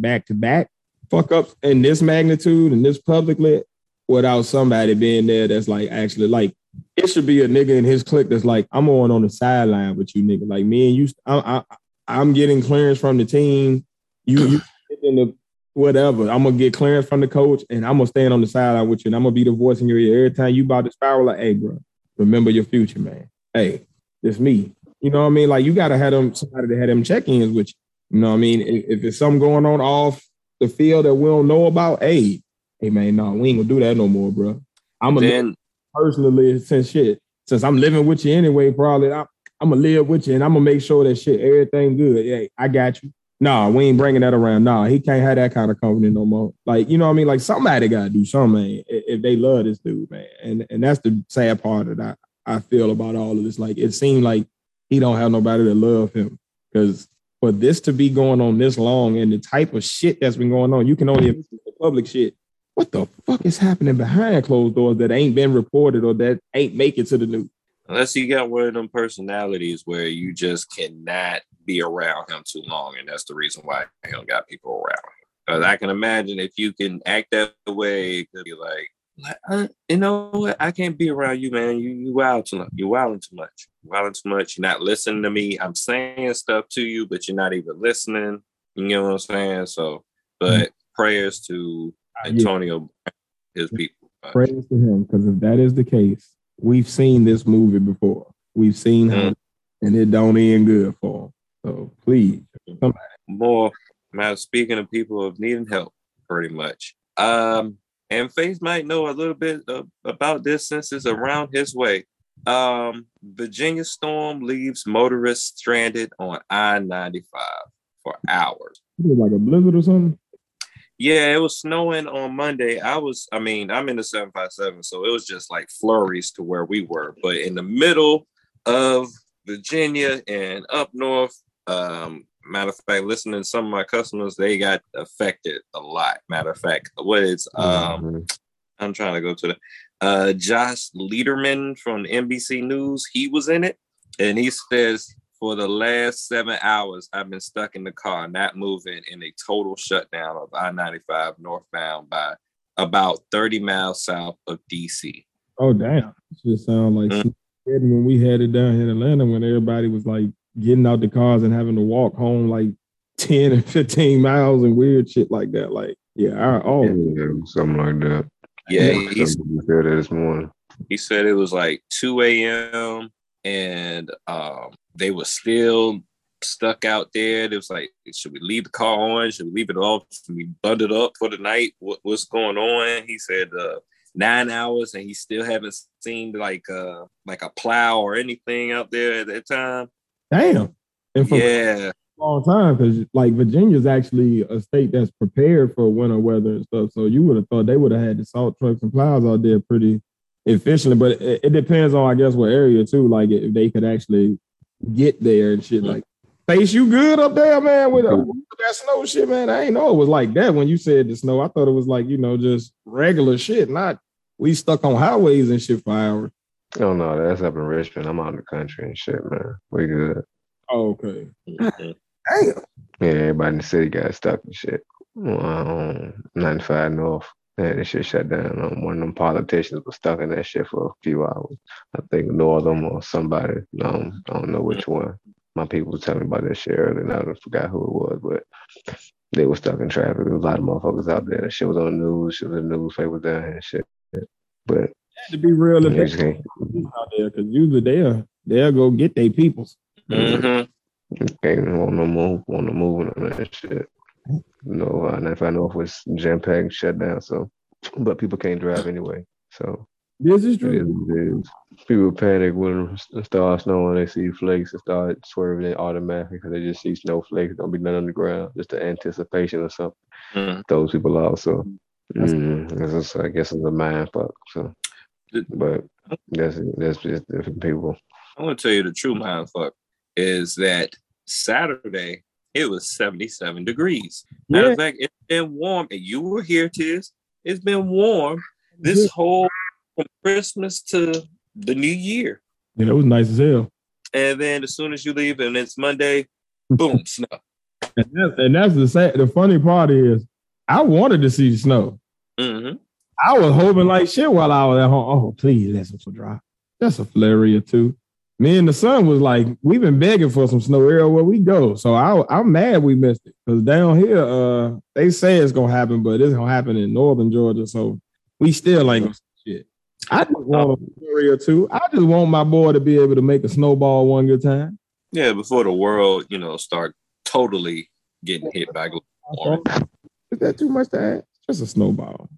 fuck ups in this magnitude and this publicly without somebody being there that's like actually like it should be a nigga in his clique that's like I'm on the sideline with you, nigga. Like me and you, I'm getting clearance from the team. You in the whatever. I'm gonna get clearance from the coach and I'm gonna stand on the sideline with you and I'm gonna be the voice in your ear every time you about to spiral. Like, hey, bro, remember your future, man. Hey. It's me. You know what I mean? Like you gotta have somebody to have them check-ins with you. You know what I mean? If there's something going on off the field that we don't know about, hey man, no, we ain't gonna do that no more, bro. I'm gonna personally since I'm living with you anyway, probably I'm gonna live with you and I'm gonna make sure that shit, everything good. Hey, I got you. Nah, we ain't bringing that around. Nah, he can't have that kind of company no more. Like, you know what I mean? Like somebody gotta do something, man, if they love this dude, man. And that's the sad part that I feel about all of this. Like it seemed like he don't have nobody that love him because for this to be going on this long and the type of shit that's been going on, you can only listen to public shit. What the fuck is happening behind closed doors that ain't been reported or that ain't make it to the news? Unless you got one of them personalities where you just cannot be around him too long, and that's the reason why he don't got people around him. Because I can imagine if you can act that way, it could be like, you know what? I can't be around you, man. You wild too much. You wilding too much. Wilding too much. You're not listening to me. I'm saying stuff to you, but you're not even listening. You know what I'm saying? So, but prayers to Antonio, his people. Praise to him, because if that is the case, we've seen this movie before. We've seen how, and it don't end good for him. So please, somebody. More. Speaking of people of needing help, pretty much. And Faith might know a little bit about this since it's around his way. Virginia storm leaves motorists stranded on I-95 for hours. Like a blizzard or something? Yeah, it was snowing on Monday. I'm in the 757, so it was just like flurries to where we were. But in the middle of Virginia and up north, matter of fact, listening to some of my customers, they got affected a lot. Matter of fact, I'm trying to go to the Josh Lederman from NBC News. He was in it, and he says, for the last 7 hours, I've been stuck in the car, not moving, in a total shutdown of I-95 northbound by about 30 miles south of DC. Oh, damn. It just sounds like when we had it down here in Atlanta, when everybody was like getting out the cars and having to walk home like 10 and 15 miles and weird shit like that. Like, something like that. Yeah, he said that this morning. He said it was like 2 a.m. and they were still stuck out there. It was like, should we leave the car on? Should we leave it off? Should we bundle up for the night? What's going on? He said 9 hours, and he still haven't seen like a plow or anything out there at that time. Damn. And for a long time, because like Virginia's actually a state that's prepared for winter weather and stuff. So you would have thought they would have had the salt trucks and plows out there pretty efficiently. But it depends on, I guess, what area too. Like if they could actually get there and shit. Like, Face, you good up there, man, with that snow shit, man? I ain't know it was like that when you said the snow. I thought it was like, just regular shit, not we stuck on highways and shit for hours. Oh no, that's up in Richmond. I'm out in the country and shit, man. We good. Oh, okay. Damn. Yeah, everybody in the city got stuck and shit. 95 North. Yeah, this shit shut down. One of them politicians was stuck in that shit for a few hours. I think Northam or somebody. I don't know which one. My people were telling me about that shit earlier, and I forgot who it was, but they were stuck in traffic. There was a lot of motherfuckers out there. That shit was on the news. Shit was in the newspaper down here and shit. But to be real, out there, because usually they'll go get their peoples. Can't want no moving on that shit. No, 95 North was jam packed, shut down. So, but people can't drive anyway. So this is true. It is. People panic when it starts snowing. They see flakes and start swerving it automatically because they just see snowflakes. Don't be none on the ground. Just the anticipation or something. Those people out. So, I guess it's a mind fuck. So, but that's just different people. I want to tell you the true mind fuck is that Saturday it was 77 degrees. Matter of fact, it's been warm, and you were here, Tiz. It's been warm this whole from Christmas to the New Year. Yeah, it was nice as hell. And then as soon as you leave, and it's Monday, boom, snow. And that's the funny part is, I wanted to see the snow. Mm-hmm. I was hoping like shit while I was at home. Oh, please, let some dry. That's a flurry or two. Me and the son was like, we've been begging for some snow everywhere we go. So I'm mad we missed it. Because down here, they say it's going to happen, but it's going to happen in northern Georgia. So we still ain't going to see shit. I just want a flurry or two. I just want my boy to be able to make a snowball one good time. Yeah, before the world, start totally getting hit by global warming. Is that too much to ask? Just a snowball.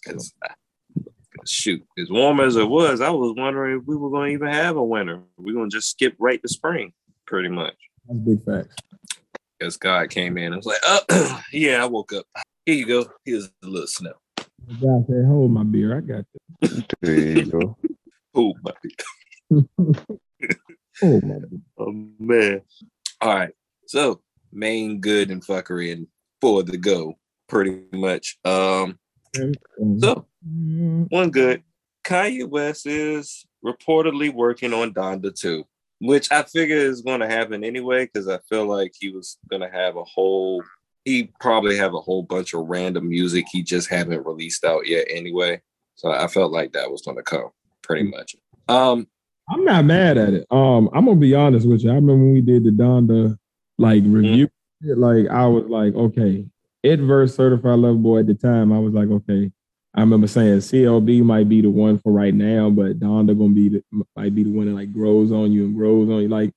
Shoot, as warm as it was, I was wondering if we were going to even have a winter. We're going to just skip right to spring, pretty much. That's big facts. As God came in, I was like, yeah, I woke up. Here you go. Here's a little snow. God said, hold my beer. I got this. There you go. Hold my beer. Oh, my beer. Oh, man. All right. So, main good and fuckery and for the go, pretty much. So, one good. Kanye West is reportedly working on Donda 2, which I figure is going to happen anyway, because I feel like he was going to have he probably have a whole bunch of random music he just haven't released out yet anyway. So I felt like that was gonna come pretty much. I'm not mad at it. I'm gonna be honest with you. I remember when we did the Donda like review, like I was like, okay, it versus Certified Lover Boy at the time. I was like, okay. I remember saying CLB might be the one for right now, but Donda might be the one that like grows on you and grows on you. Like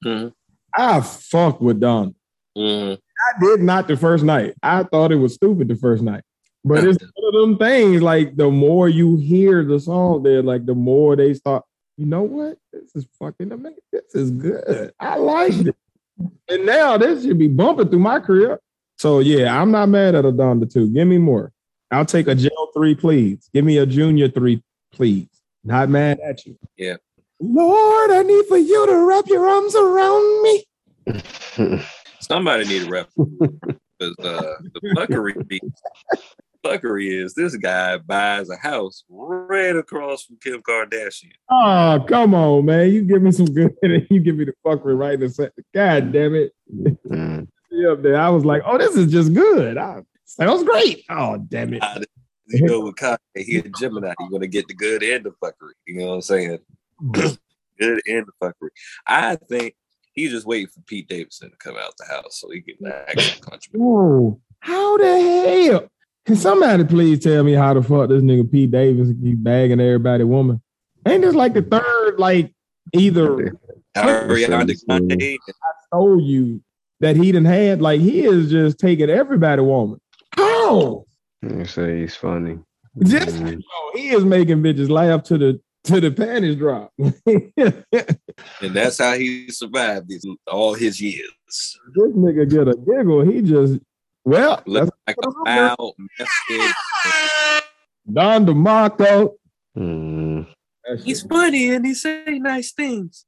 I fucked with Donda. I did not the first night. I thought it was stupid the first night. But it's one of them things, like the more you hear the song there, like the more they start, you know what? This is fucking amazing. This is good. I like it. And now this should be bumping through my career. So yeah, I'm not mad at a Donda 2. Give me more. I'll take a Jail 3, please. Give me a Junior 3, please. Not mad at you. Yeah. Lord, I need for you to wrap your arms around me. Somebody need to rap. Because the fuckery is this guy buys a house right across from Kim Kardashian. Oh, come on, man. You give me some good and you give me the fuckery right in a second. God damn it. Up there. I was like, oh, this is just good. Sounds great. Oh, damn it. You know, with Kanye, he a Gemini. You're going to get the good and the fuckery. You know what I'm saying? Good and the fuckery. I think he's just waiting for Pete Davidson to come out the house so he can actually contribute. Whoa. How the hell? Can somebody please tell me how the fuck this nigga Pete Davidson keep bagging everybody woman? Ain't this like the third, like, either Ariana Grande. I told you that he done had, like, he is just taking everybody woman. How? You say he's funny. Just he is making bitches laugh to the panties drop. And that's how he survived all his years. This nigga get a giggle. He just, well, look like a foul message. Don DeMarco. He's funny and he say nice things.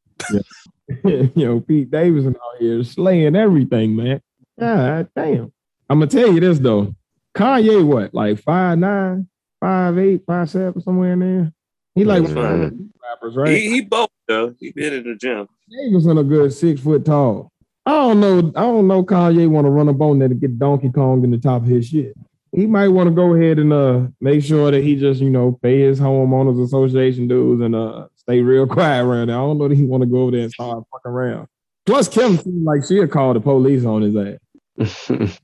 Yeah. Pete Davidson out here slaying everything, man. God damn. I'm gonna tell you this though. Kanye, what, like 5'9", 5'8", 5'7", somewhere in there? He like rappers, right? He both though. He been in the gym. Davidson a good 6 foot tall. I don't know Kanye want to run up on that and get Donkey Kong in the top of his shit. He might want to go ahead and make sure that he just, pay his homeowners association dues and stay real quiet around there. I don't know that he want to go over there and start fucking around. Plus, Kim seemed like she'll call the police on his ass.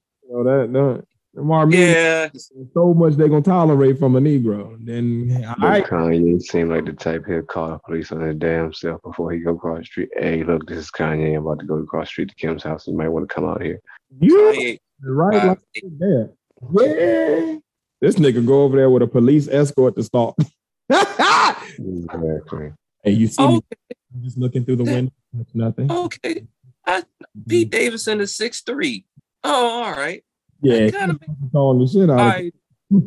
Yeah. So much they're gonna tolerate from a Negro. Then Kanye seemed like the type he'll call the police on his damn self before he go across the street. Hey, look, this is Kanye. I'm about to go across the street to Kim's house. You might want to come out here. You right like there. Yeah. This nigga go over there with a police escort to stop. Exactly. Hey, you see me just looking through the window? Nothing. Okay. Pete Davidson is 6'3". Oh, all right. Yeah, calling the shit out. Right.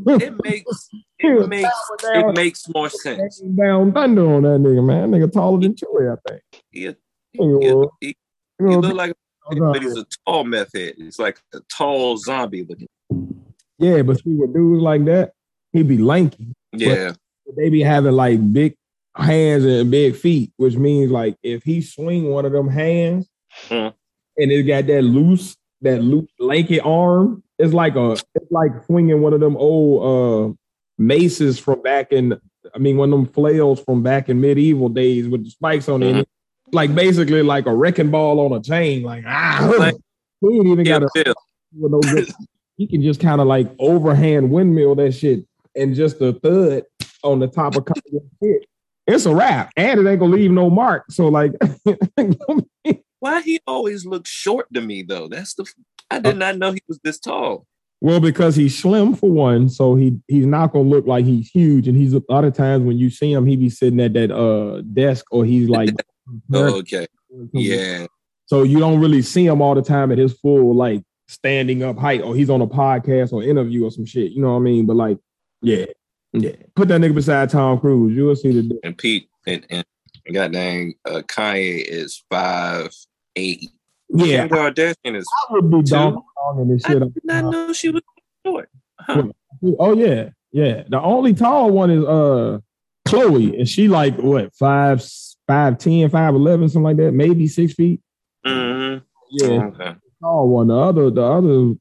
It makes more sense. Down thunder on that nigga, man. That nigga taller than Chewy, I think. He look like but he's a tall meth head. He's like a tall zombie looking. Yeah, but see, with dudes like that, he be lanky. Yeah. But they be having like big hands and big feet, which means like if he swing one of them hands and it got that loose lanky arm, it's like swinging one of them old maces from back in, one of them flails from back in medieval days with the spikes on it. Like basically like a wrecking ball on a chain. Like, he ain't even got a he can just kind of like overhand windmill that shit and just a thud on the top of Kanye's shit. It's a wrap. And it ain't gonna leave no mark. So like why he always looks short to me though? I did not know he was this tall. Well, because he's slim for one, so he's not gonna look like he's huge. And he's a lot of times when you see him, he be sitting at that desk or he's like okay. Yeah. So you don't really see him all the time at his full like standing up height, or he's on a podcast or interview or some shit. You know what I mean? But like, yeah. Put that nigga beside Tom Cruise. You will see the and Pete and goddamn Kanye is 5'8". Yeah, Kim Kardashian is. I would be Donkey Kong in this shit. I did not know she was short. Huh. Oh yeah. The only tall one is Chloe, and she like what 5'10", 5'11", something like that, maybe 6 feet. Mm-hmm. Yeah, okay. Tall one. The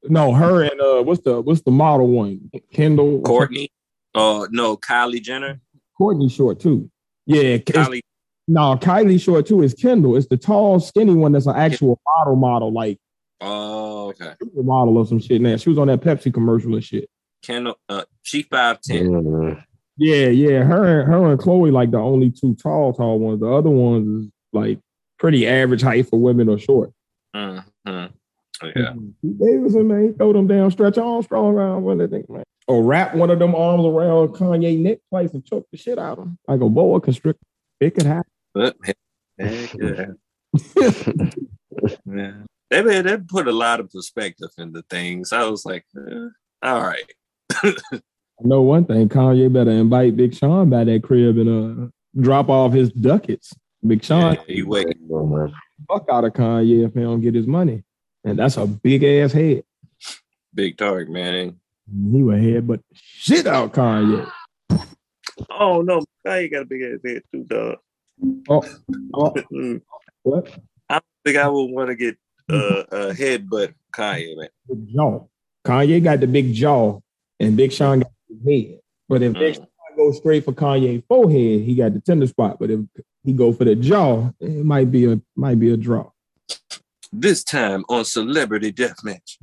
No, her and what's the model one? Kendall. Courtney. No, Kylie Jenner. Courtney short too. Yeah, Kylie. No, Kylie short too is Kendall. It's the tall, skinny one that's an actual model, like okay. Model or some shit. Now she was on that Pepsi commercial and shit. Kendall, she 5'10". Yeah. Her and Chloe like the only two tall ones. The other ones is like pretty average height for women or short. Mm-hmm. Yeah. Pete Davidson, man, he throw them down, stretch Armstrong around. What they think, man? Or wrap one of them arms around Kanye neck twice and choke the shit out of him like a boa constrictor. It could happen. Yeah. They put a lot of perspective into things. I was like, all right. I know one thing, Kanye better invite Big Sean by that crib and drop off his ducats. Big Sean, you wait. Fuck out of Kanye if he don't get his money. And that's a big ass head. Big target, man. He would head, but shit out Kanye. Oh no, Kanye got a big ass head too, dog. What? I don't think I would want to get a headbutt Kanye, man. Big jaw. Kanye got the big jaw, and Big Sean got the head. But if Big Sean goes straight for Kanye's forehead, he got the tender spot. But if he go for the jaw, it might be a draw. This time on Celebrity Deathmatch.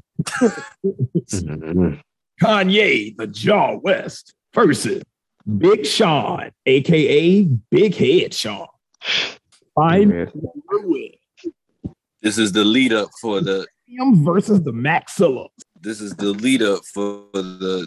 Kanye, the Jaw West versus Big Sean, aka Big Head Sean. Fine. This is the lead up for the versus the Maxilla. This is the lead up for the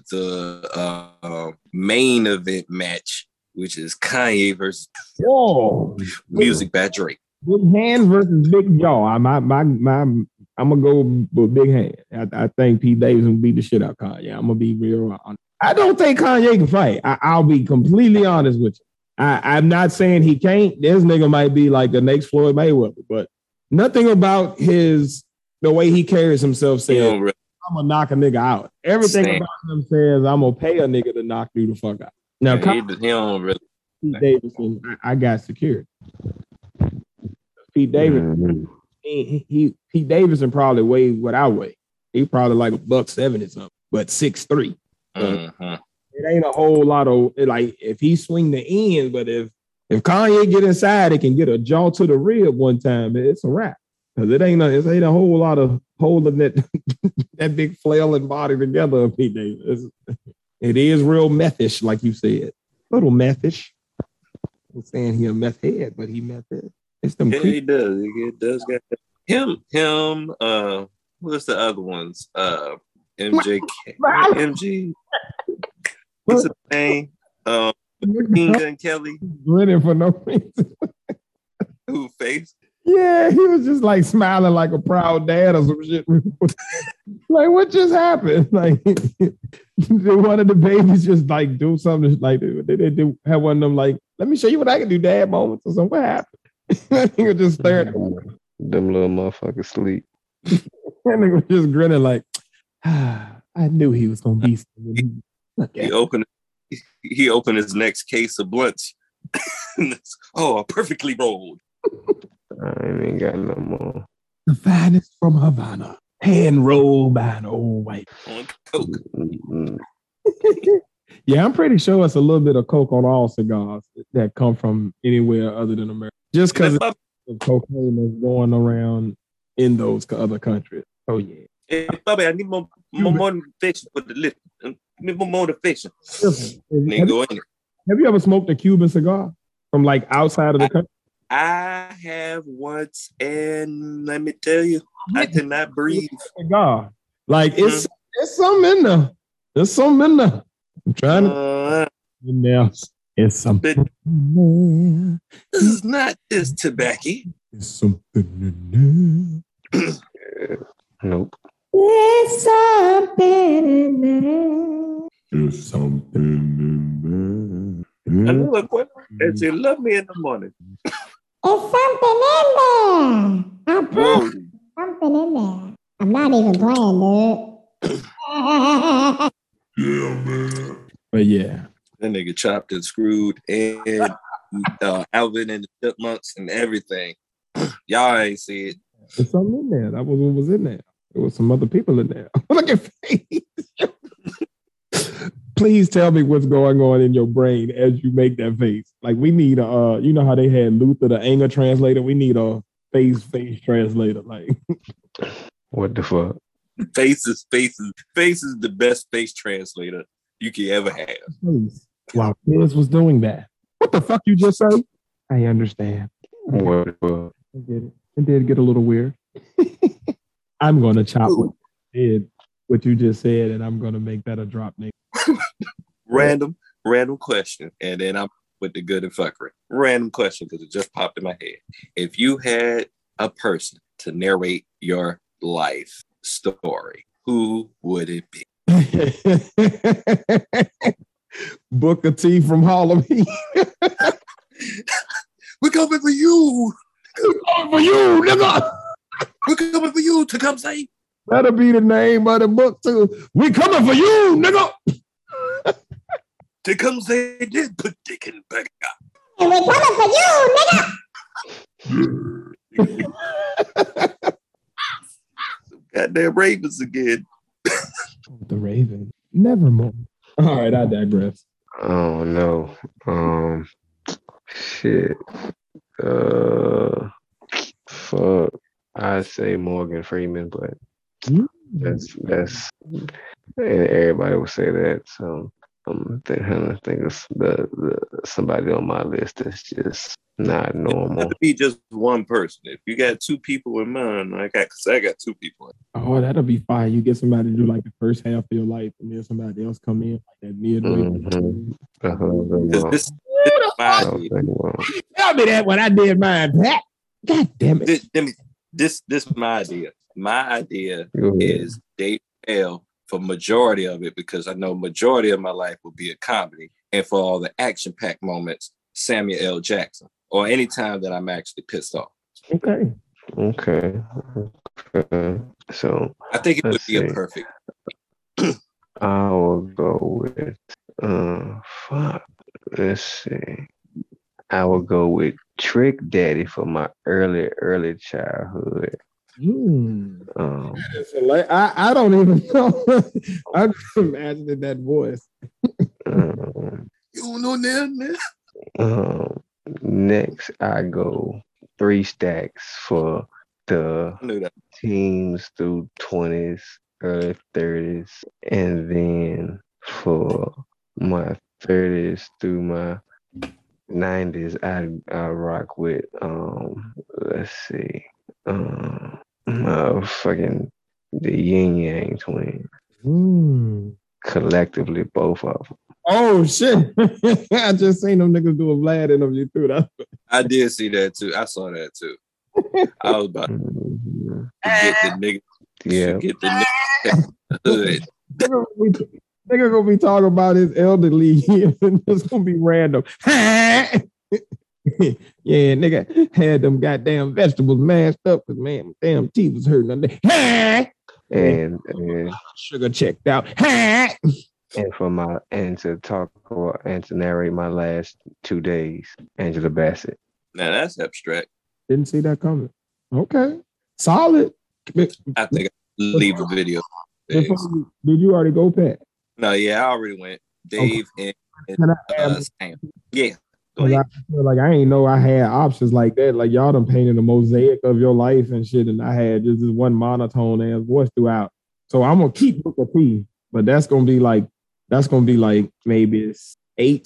main event match, which is Kanye versus Music by Drake. Big Hand versus Big Jaw. I'm gonna go with Big Hand. I think Pete Davidson beat the shit out of Kanye. I'm gonna be real honest. I don't think Kanye can fight. I'll be completely honest with you. I'm not saying he can't. This nigga might be like the next Floyd Mayweather, but nothing about the way he carries himself says I'm gonna knock a nigga out. Everything about him says I'm gonna pay a nigga to knock you the fuck out. Now, he don't really. Pete Davidson, I got secured. Pete Davidson, Pete Davidson probably weighed what I weigh. He probably like $170 something, but 6'3". It ain't a whole lot of like if he swing the end, but if Kanye get inside, it can get a jaw to the rib one time. It's a wrap because it ain't a whole lot of holding that big flailing body together. Pete Davidson, it is real methish, like you said, little methish. I'm saying he a meth head, but he meth head. It's them. Yeah, he does. It does got him. What's the other ones? MJ. What's the name? King and Kelly. Grinning for no reason. Who face? Yeah, he was just like smiling like a proud dad or some shit. Like, what just happened? Like, did one of the babies just like do something like they do have one of them like, let me show you what I can do, dad moments or something. What happened? That nigga just staring at him. Them little motherfuckers sleep. That nigga was just grinning like, I knew he was gonna be. He opened his next case of blunts. Perfectly rolled. I ain't even got no more. The finest from Havana, hand rolled by an old white. On coke. Yeah, I'm pretty sure it's a little bit of coke on all cigars that come from anywhere other than America. Just because of cocaine that's going around in those other countries. Oh, yeah. Hey, Bobby, I need more motivation for the list. Need more motivation. Have you ever smoked a Cuban cigar from like outside of the country? I have once, and let me tell you, I did not breathe. Cigar. Like, it's something in there. There's something in there. I'm trying to. In there. It's something. This is not just tobacco. It's something in there. Nope. There's something in there. There's something in there. Another question. And she love me in the morning. It's something in there. I put something in there. I'm not even playing, dude. Yeah, man. But yeah. That nigga chopped and screwed and Alvin and the Chipmunks and everything. Y'all ain't see it. There's something in there. That was what was in there. There was some other people in there. Look at face. Please tell me what's going on in your brain as you make that face. Like we need you know how they had Luther, the anger translator. We need a face translator. Like What the fuck? Face is the best face translator you can ever have. Wow, Piers was doing that. What the fuck you just say? I understand. What the fuck? I get it. It did get a little weird. I'm gonna chop what you just said, and I'm gonna make that a drop name. Random question, and then I'm with the good and fuckery. Random question because it just popped in my head. If you had a person to narrate your life story, who would it be? Booker T from Harlem. We're coming for you. We're coming for you, nigga. We're coming for you to come say. That'll be the name of the book too. We coming for you, nigga. To come say they did put dick in back up. And we're coming for you, nigga. Goddamn Ravens again. The Ravens. Nevermore. All right, I digress. Oh no. Shit. Fuck. I'd say Morgan Freeman, but that's and everybody would say that. So I'm trying to think of the somebody on my list that's just not normal. It have to be just one person. If you got two people in mind, I got two people. Oh, that'll be fine. You get somebody to do like the first half of your life, and then somebody else come in like that midway. This is my idea. Tell me that when I did mine, Pat. God damn it. This is my idea. My idea is Dave Chappelle for majority of it because I know majority of my life will be a comedy, and for all the action-packed moments, Samuel L. Jackson, or any time that I'm actually pissed off. Okay. So I think it would be a perfect. I will go with fuck. Let's see. I will go with Trick Daddy for my early childhood. I don't even know. I'm just imagining that voice. You don't know that. Next, I go 3 stacks for the teens through 20s, early 30s, and then for my 30s through my 90s, I rock with let's see, fucking the Yin Yang Twins. Collectively, both of them. Oh shit! I just seen them niggas do a Vlad interview too. That I did see that too. I saw that too. I was about to get the nigga. Yeah. Get the nigga hood. Nigga gonna be talking about his elderly and it's gonna be random. Yeah, nigga had them goddamn vegetables mashed up because man, damn teeth was hurting. And sugar checked out. And to narrate my last 2 days, Angela Bassett. Now that's abstract. Didn't see that coming. Okay, solid. I think I'll leave the video. Did you already go, Pat? No, yeah, I already went. Dave and Sam. Yeah. I feel like I ain't know I had options like that. Like y'all done painted a mosaic of your life and shit, and I had just this one monotone ass voice throughout. So I'm gonna keep Booker T, but that's gonna be like maybe it's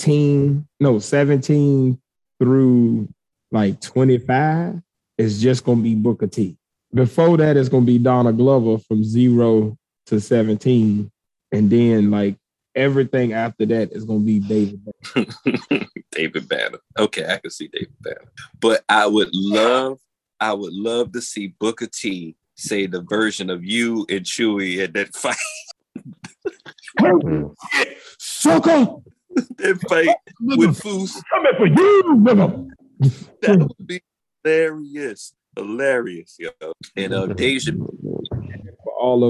17 through like 25. It's just gonna be Booker T. Before that, it's gonna be Donna Glover from 0 to 17, and then like everything after that is gonna be David Banner. David Banner. Okay, I can see David Banner. But I would love to see Booker T say the version of you and Chewie at that fight. Sucker! That fight with Foose. Coming for you, nigga. That would be hilarious, yo. And Deja for all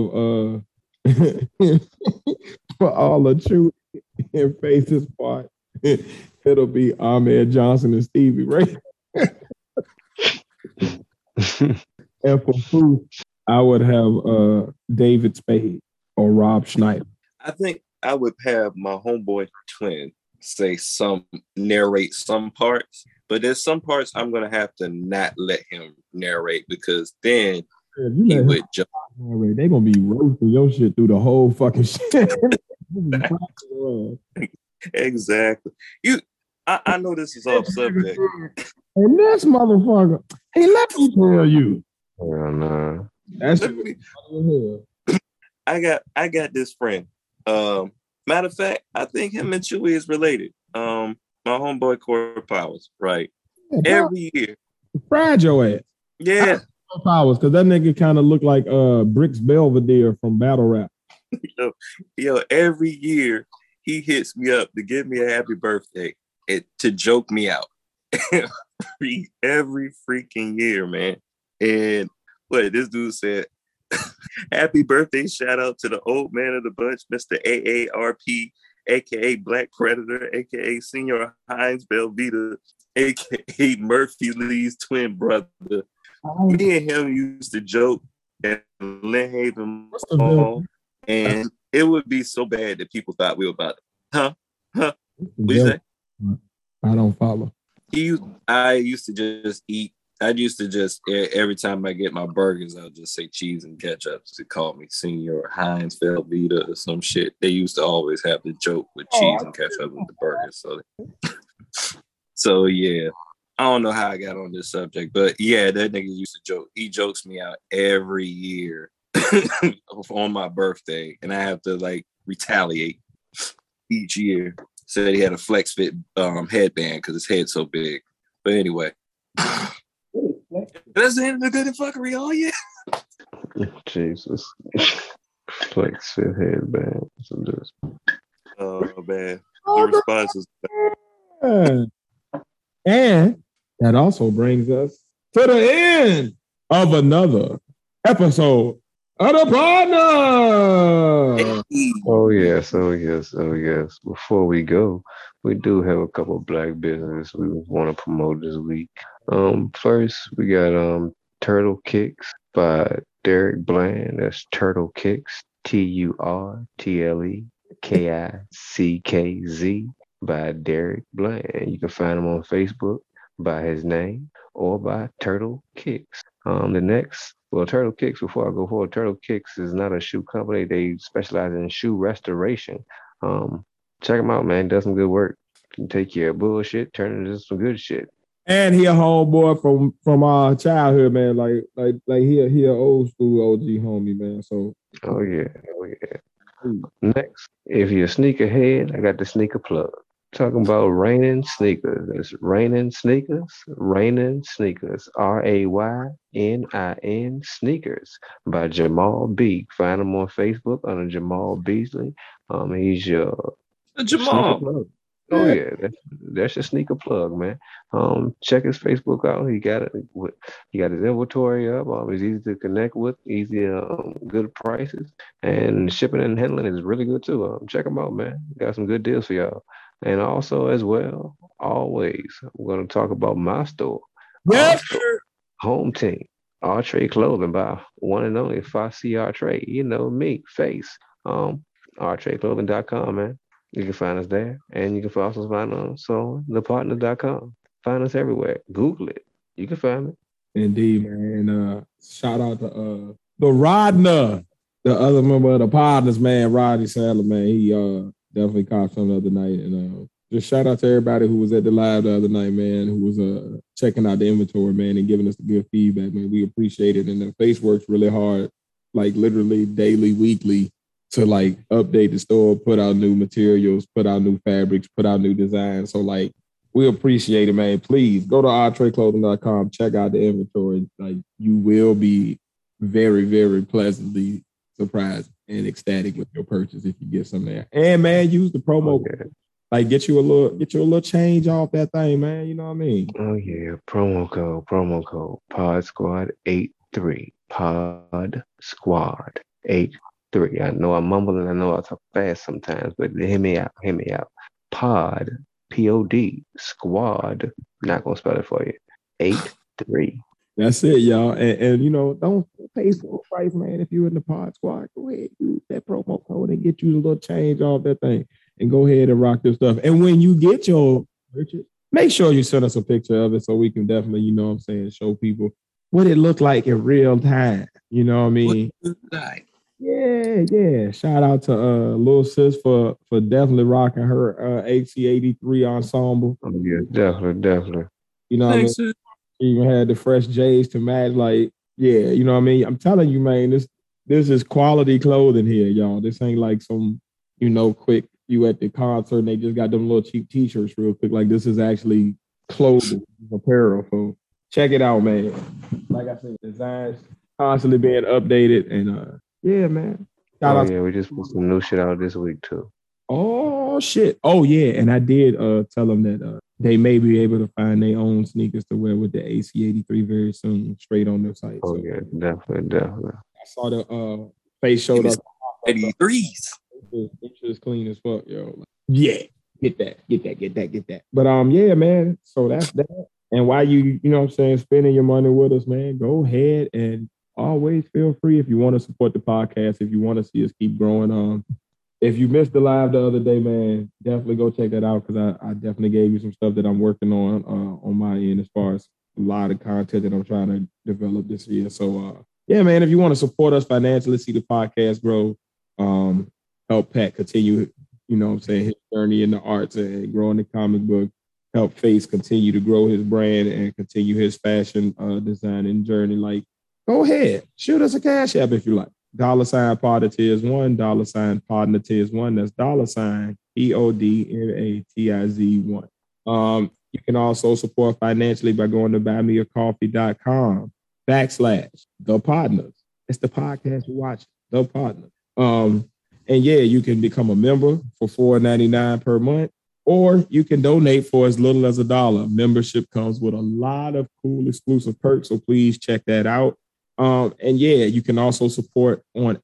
of Chewie and Face's part, it'll be Ahmed Johnson and Stevie Ray. And for Foose, I would have David Spade or Rob Schneider. I think I would have my homeboy twin narrate some parts, but there's some parts I'm gonna have to not let him narrate because then he would jump. They're gonna be roasting your shit through the whole fucking shit. Exactly. I know this is off subject. And this motherfucker, hey, let me tell you. Oh, no. That's I got this friend. Matter of fact, I think him and Chewy is related. My homeboy Corey Powers, right? Yeah, every year. Fried your ass. Yeah. Powers, because that nigga kind of looked like Bricks Belvedere from Battle Rap. Yo, every year he hits me up to give me a happy birthday to joke me out. every freaking year, man. And what this dude said, happy birthday, shout out to the old man of the bunch, Mr. AARP, aka Black Predator, aka Senior Hines Belvita, aka Murphy Lee's twin brother. Me and him used to joke at Lynn Haven Mall, and it would be so bad that people thought we were about it. What you say? I don't follow. I used to just eat. I used to just, every time I get my burgers, I'll just say cheese and ketchup to call me Senior Heinz Velveeta or some shit. They used to always have the joke with cheese and ketchup with the burgers. So yeah, I don't know how I got on this subject, but yeah, that nigga used to joke. He jokes me out every year on my birthday, and I have to like retaliate each year. Said he had a flex fit headband because his head's so big. But anyway. That's the end of the good and fuckery all year. Jesus. Flex fit headband. Oh man. The response is and that also brings us to the end of another episode of the Partner. Oh yes. Before we go, we do have a couple of black businesses we want to promote this week. First we got Turtle Kicks by Derek Bland. That's Turtle Kicks, TurtleKickz by Derek Bland. You can find him on Facebook by his name or by Turtle Kicks. Turtle Kicks, before I go forward, Turtle Kicks is not a shoe company. They specialize in shoe restoration. Check them out, man. Does some good work. Can take your bullshit, turn it into some good shit. And he a homeboy from our childhood, man. Like he a old school OG homie, man. So oh yeah. Next, if you're a sneakerhead, I got the sneaker plug. Talking about Raining Sneakers. That's Raining Sneakers. Raining Sneakers. RAYNIN Sneakers by Jamal B. Find him on Facebook under Jamal Beasley. He's your Jamal. Plug. Oh yeah, that's your sneaker plug, man. Check his Facebook out. He got his inventory up. He's easy to connect with, good prices, and shipping and handling is really good too. Check him out, man. Got some good deals for y'all. And also, as well, always, we're going to talk about my store. Yes, Home Team, Artre Clothing by one and only Fossey Artre. You know me, Face. ArtreClothing.com, man. You can find us there. And you can also find us on thepartner.com. Find us everywhere. Google it. You can find me. Indeed, man. And shout out to the Rodner, the other member of the Partners, man, Rodney Sadler, man. He definitely caught some the other night. And just shout out to everybody who was at the live the other night, man, who was checking out the inventory, man, and giving us the good feedback, man. We appreciate it. And the Face works really hard, like literally daily, weekly, to like update the store, put out new materials, put out new fabrics, put out new designs. So like we appreciate it, man. Please go to RTradeClothing.com, check out the inventory. Like you will be very, very pleasantly surprised and ecstatic with your purchase if you get some there. And man, use the promo code. Like get you a little change off that thing, man. You know what I mean? Oh yeah, promo code Pod Squad 83. Pod Squad 83. I know I'm mumbling. I know I talk fast sometimes, but hear me out. Pod, POD, Squad. Not gonna spell it for you. 83. That's it, y'all. And you know, don't pay full price, man. If you're in the pod squad, go ahead, use that promo code and get you a little change off that thing. And go ahead and rock this stuff. And when you get your purchase, make sure you send us a picture of it so we can definitely, you know what I'm saying, show people what it looked like in real time. You know what I mean? Yeah. Shout out to Lil Sis for definitely rocking her HC83 ensemble. Oh, yeah, definitely. You know what I mean? She even had the fresh J's to match. Like, yeah, you know what I mean? I'm telling you, man, this is quality clothing here, y'all. This ain't like some, you know, quick, you at the concert and they just got them little cheap t-shirts real quick. Like, this is actually clothing, apparel. So check it out, man. Like I said, designs constantly being updated. And yeah, man. We just put some new shit out this week too. Oh shit. Oh yeah. And I did tell them that they may be able to find their own sneakers to wear with the AC83 very soon, straight on their site. Oh, so, yeah, definitely. I saw the face showed up. 83s. It's just clean as fuck, yo. Yeah, get that. But yeah, man. So that's that. And while you know what I'm saying, spending your money with us, man, go ahead and always feel free if you want to support the podcast, if you want to see us keep growing. If you missed the live the other day, man, definitely go check that out because I definitely gave you some stuff that I'm working on my end as far as a lot of content that I'm trying to develop this year. So, yeah, man, if you want to support us financially, see the podcast grow, help Pat continue, you know what I'm saying, his journey in the arts and growing the comic book, help Face continue to grow his brand and continue his fashion designing journey. Like, go ahead, shoot us a cash app if you like. $ Podna Tiz 1, $ Podna Tiz 1. That's $ PODNATIZ 1. You can also support financially by going to buymeacoffee.com / The Podnas. It's the podcast you watch, The Podnas. And yeah, you can become a member for $4.99 per month, or you can donate for as little as $1. Membership comes with a lot of cool exclusive perks, so please check that out. And yeah, you can also support on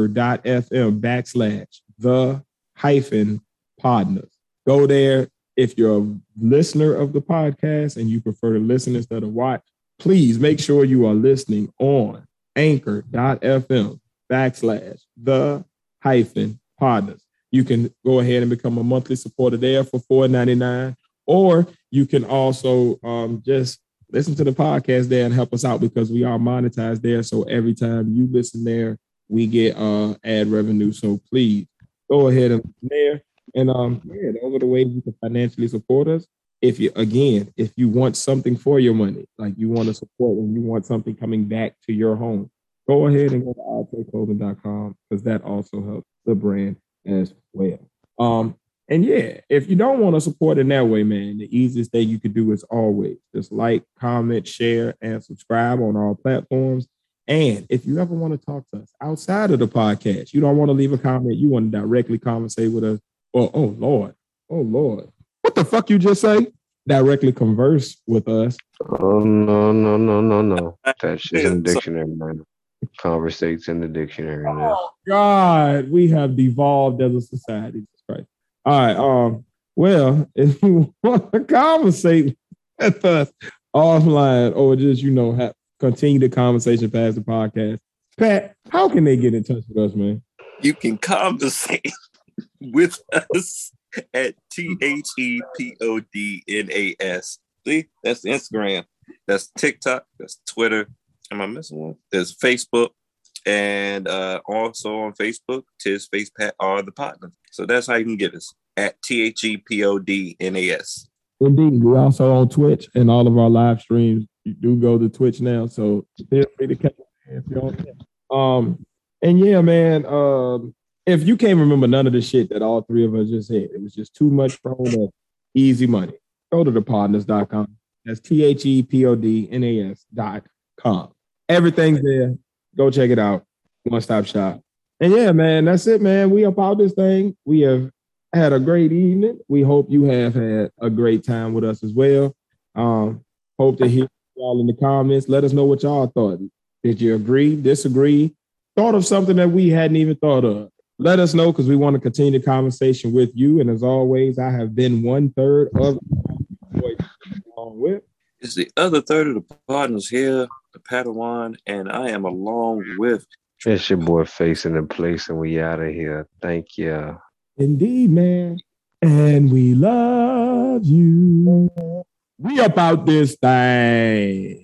anchor.fm / the Podnas. Go there. If you're a listener of the podcast and you prefer to listen instead of watch, please make sure you are listening on anchor.fm / the Podnas. You can go ahead and become a monthly supporter there for $4.99, or you can also just listen to the podcast there and help us out because we are monetized there. So every time you listen there, we get ad revenue. So please go ahead and listen there. And yeah, those are the ways you can financially support us. If you want something for your money, like you want to support and you want something coming back to your home, go ahead and go to alltayclothing.com because that also helps the brand as well. And yeah, if you don't want to support in that way, man, the easiest thing you could do is always just like, comment, share, and subscribe on all platforms. And if you ever want to talk to us outside of the podcast, you don't want to leave a comment, you want to directly conversate with us. Well, oh Lord, what the fuck you just say? Directly converse with us. Oh no. That's just in the dictionary, man. Conversates in the dictionary. Man. Oh God, we have devolved as a society. Jesus Christ. All right. Well, if you want to conversate with us offline or just, you know, continue the conversation past the podcast, Pat, how can they get in touch with us, man? You can conversate with us at THEPODNAS. See, that's Instagram. That's TikTok. That's Twitter. Am I missing one? There's Facebook. And also on Facebook, Tiz Face Pat are the partners. So that's how you can get us at THEPODNAS. Indeed. We're also on Twitch and all of our live streams. You do go to Twitch now, so feel free to catch if you're on there. And yeah, man, if you can't remember none of the shit that all three of us just said, it was just too much thrown at easy money. Go to thepodnas.com. That's THEPODNAS.com. Everything's there. Go check it out. One-stop shop. And yeah, man, that's it, man. We up out this thing. We have had a great evening. We hope you have had a great time with us as well. Hope to hear y'all in the comments. Let us know what y'all thought. Did you agree, disagree, thought of something that we hadn't even thought of? Let us know because we want to continue the conversation with you. And as always, I have been 1/3 of along with. Is the other third of the partners here? Padawan, and I am along with. It's your boy Facing the Place, and we out of here. Thank you. Indeed, man. And we love you. We about this thing.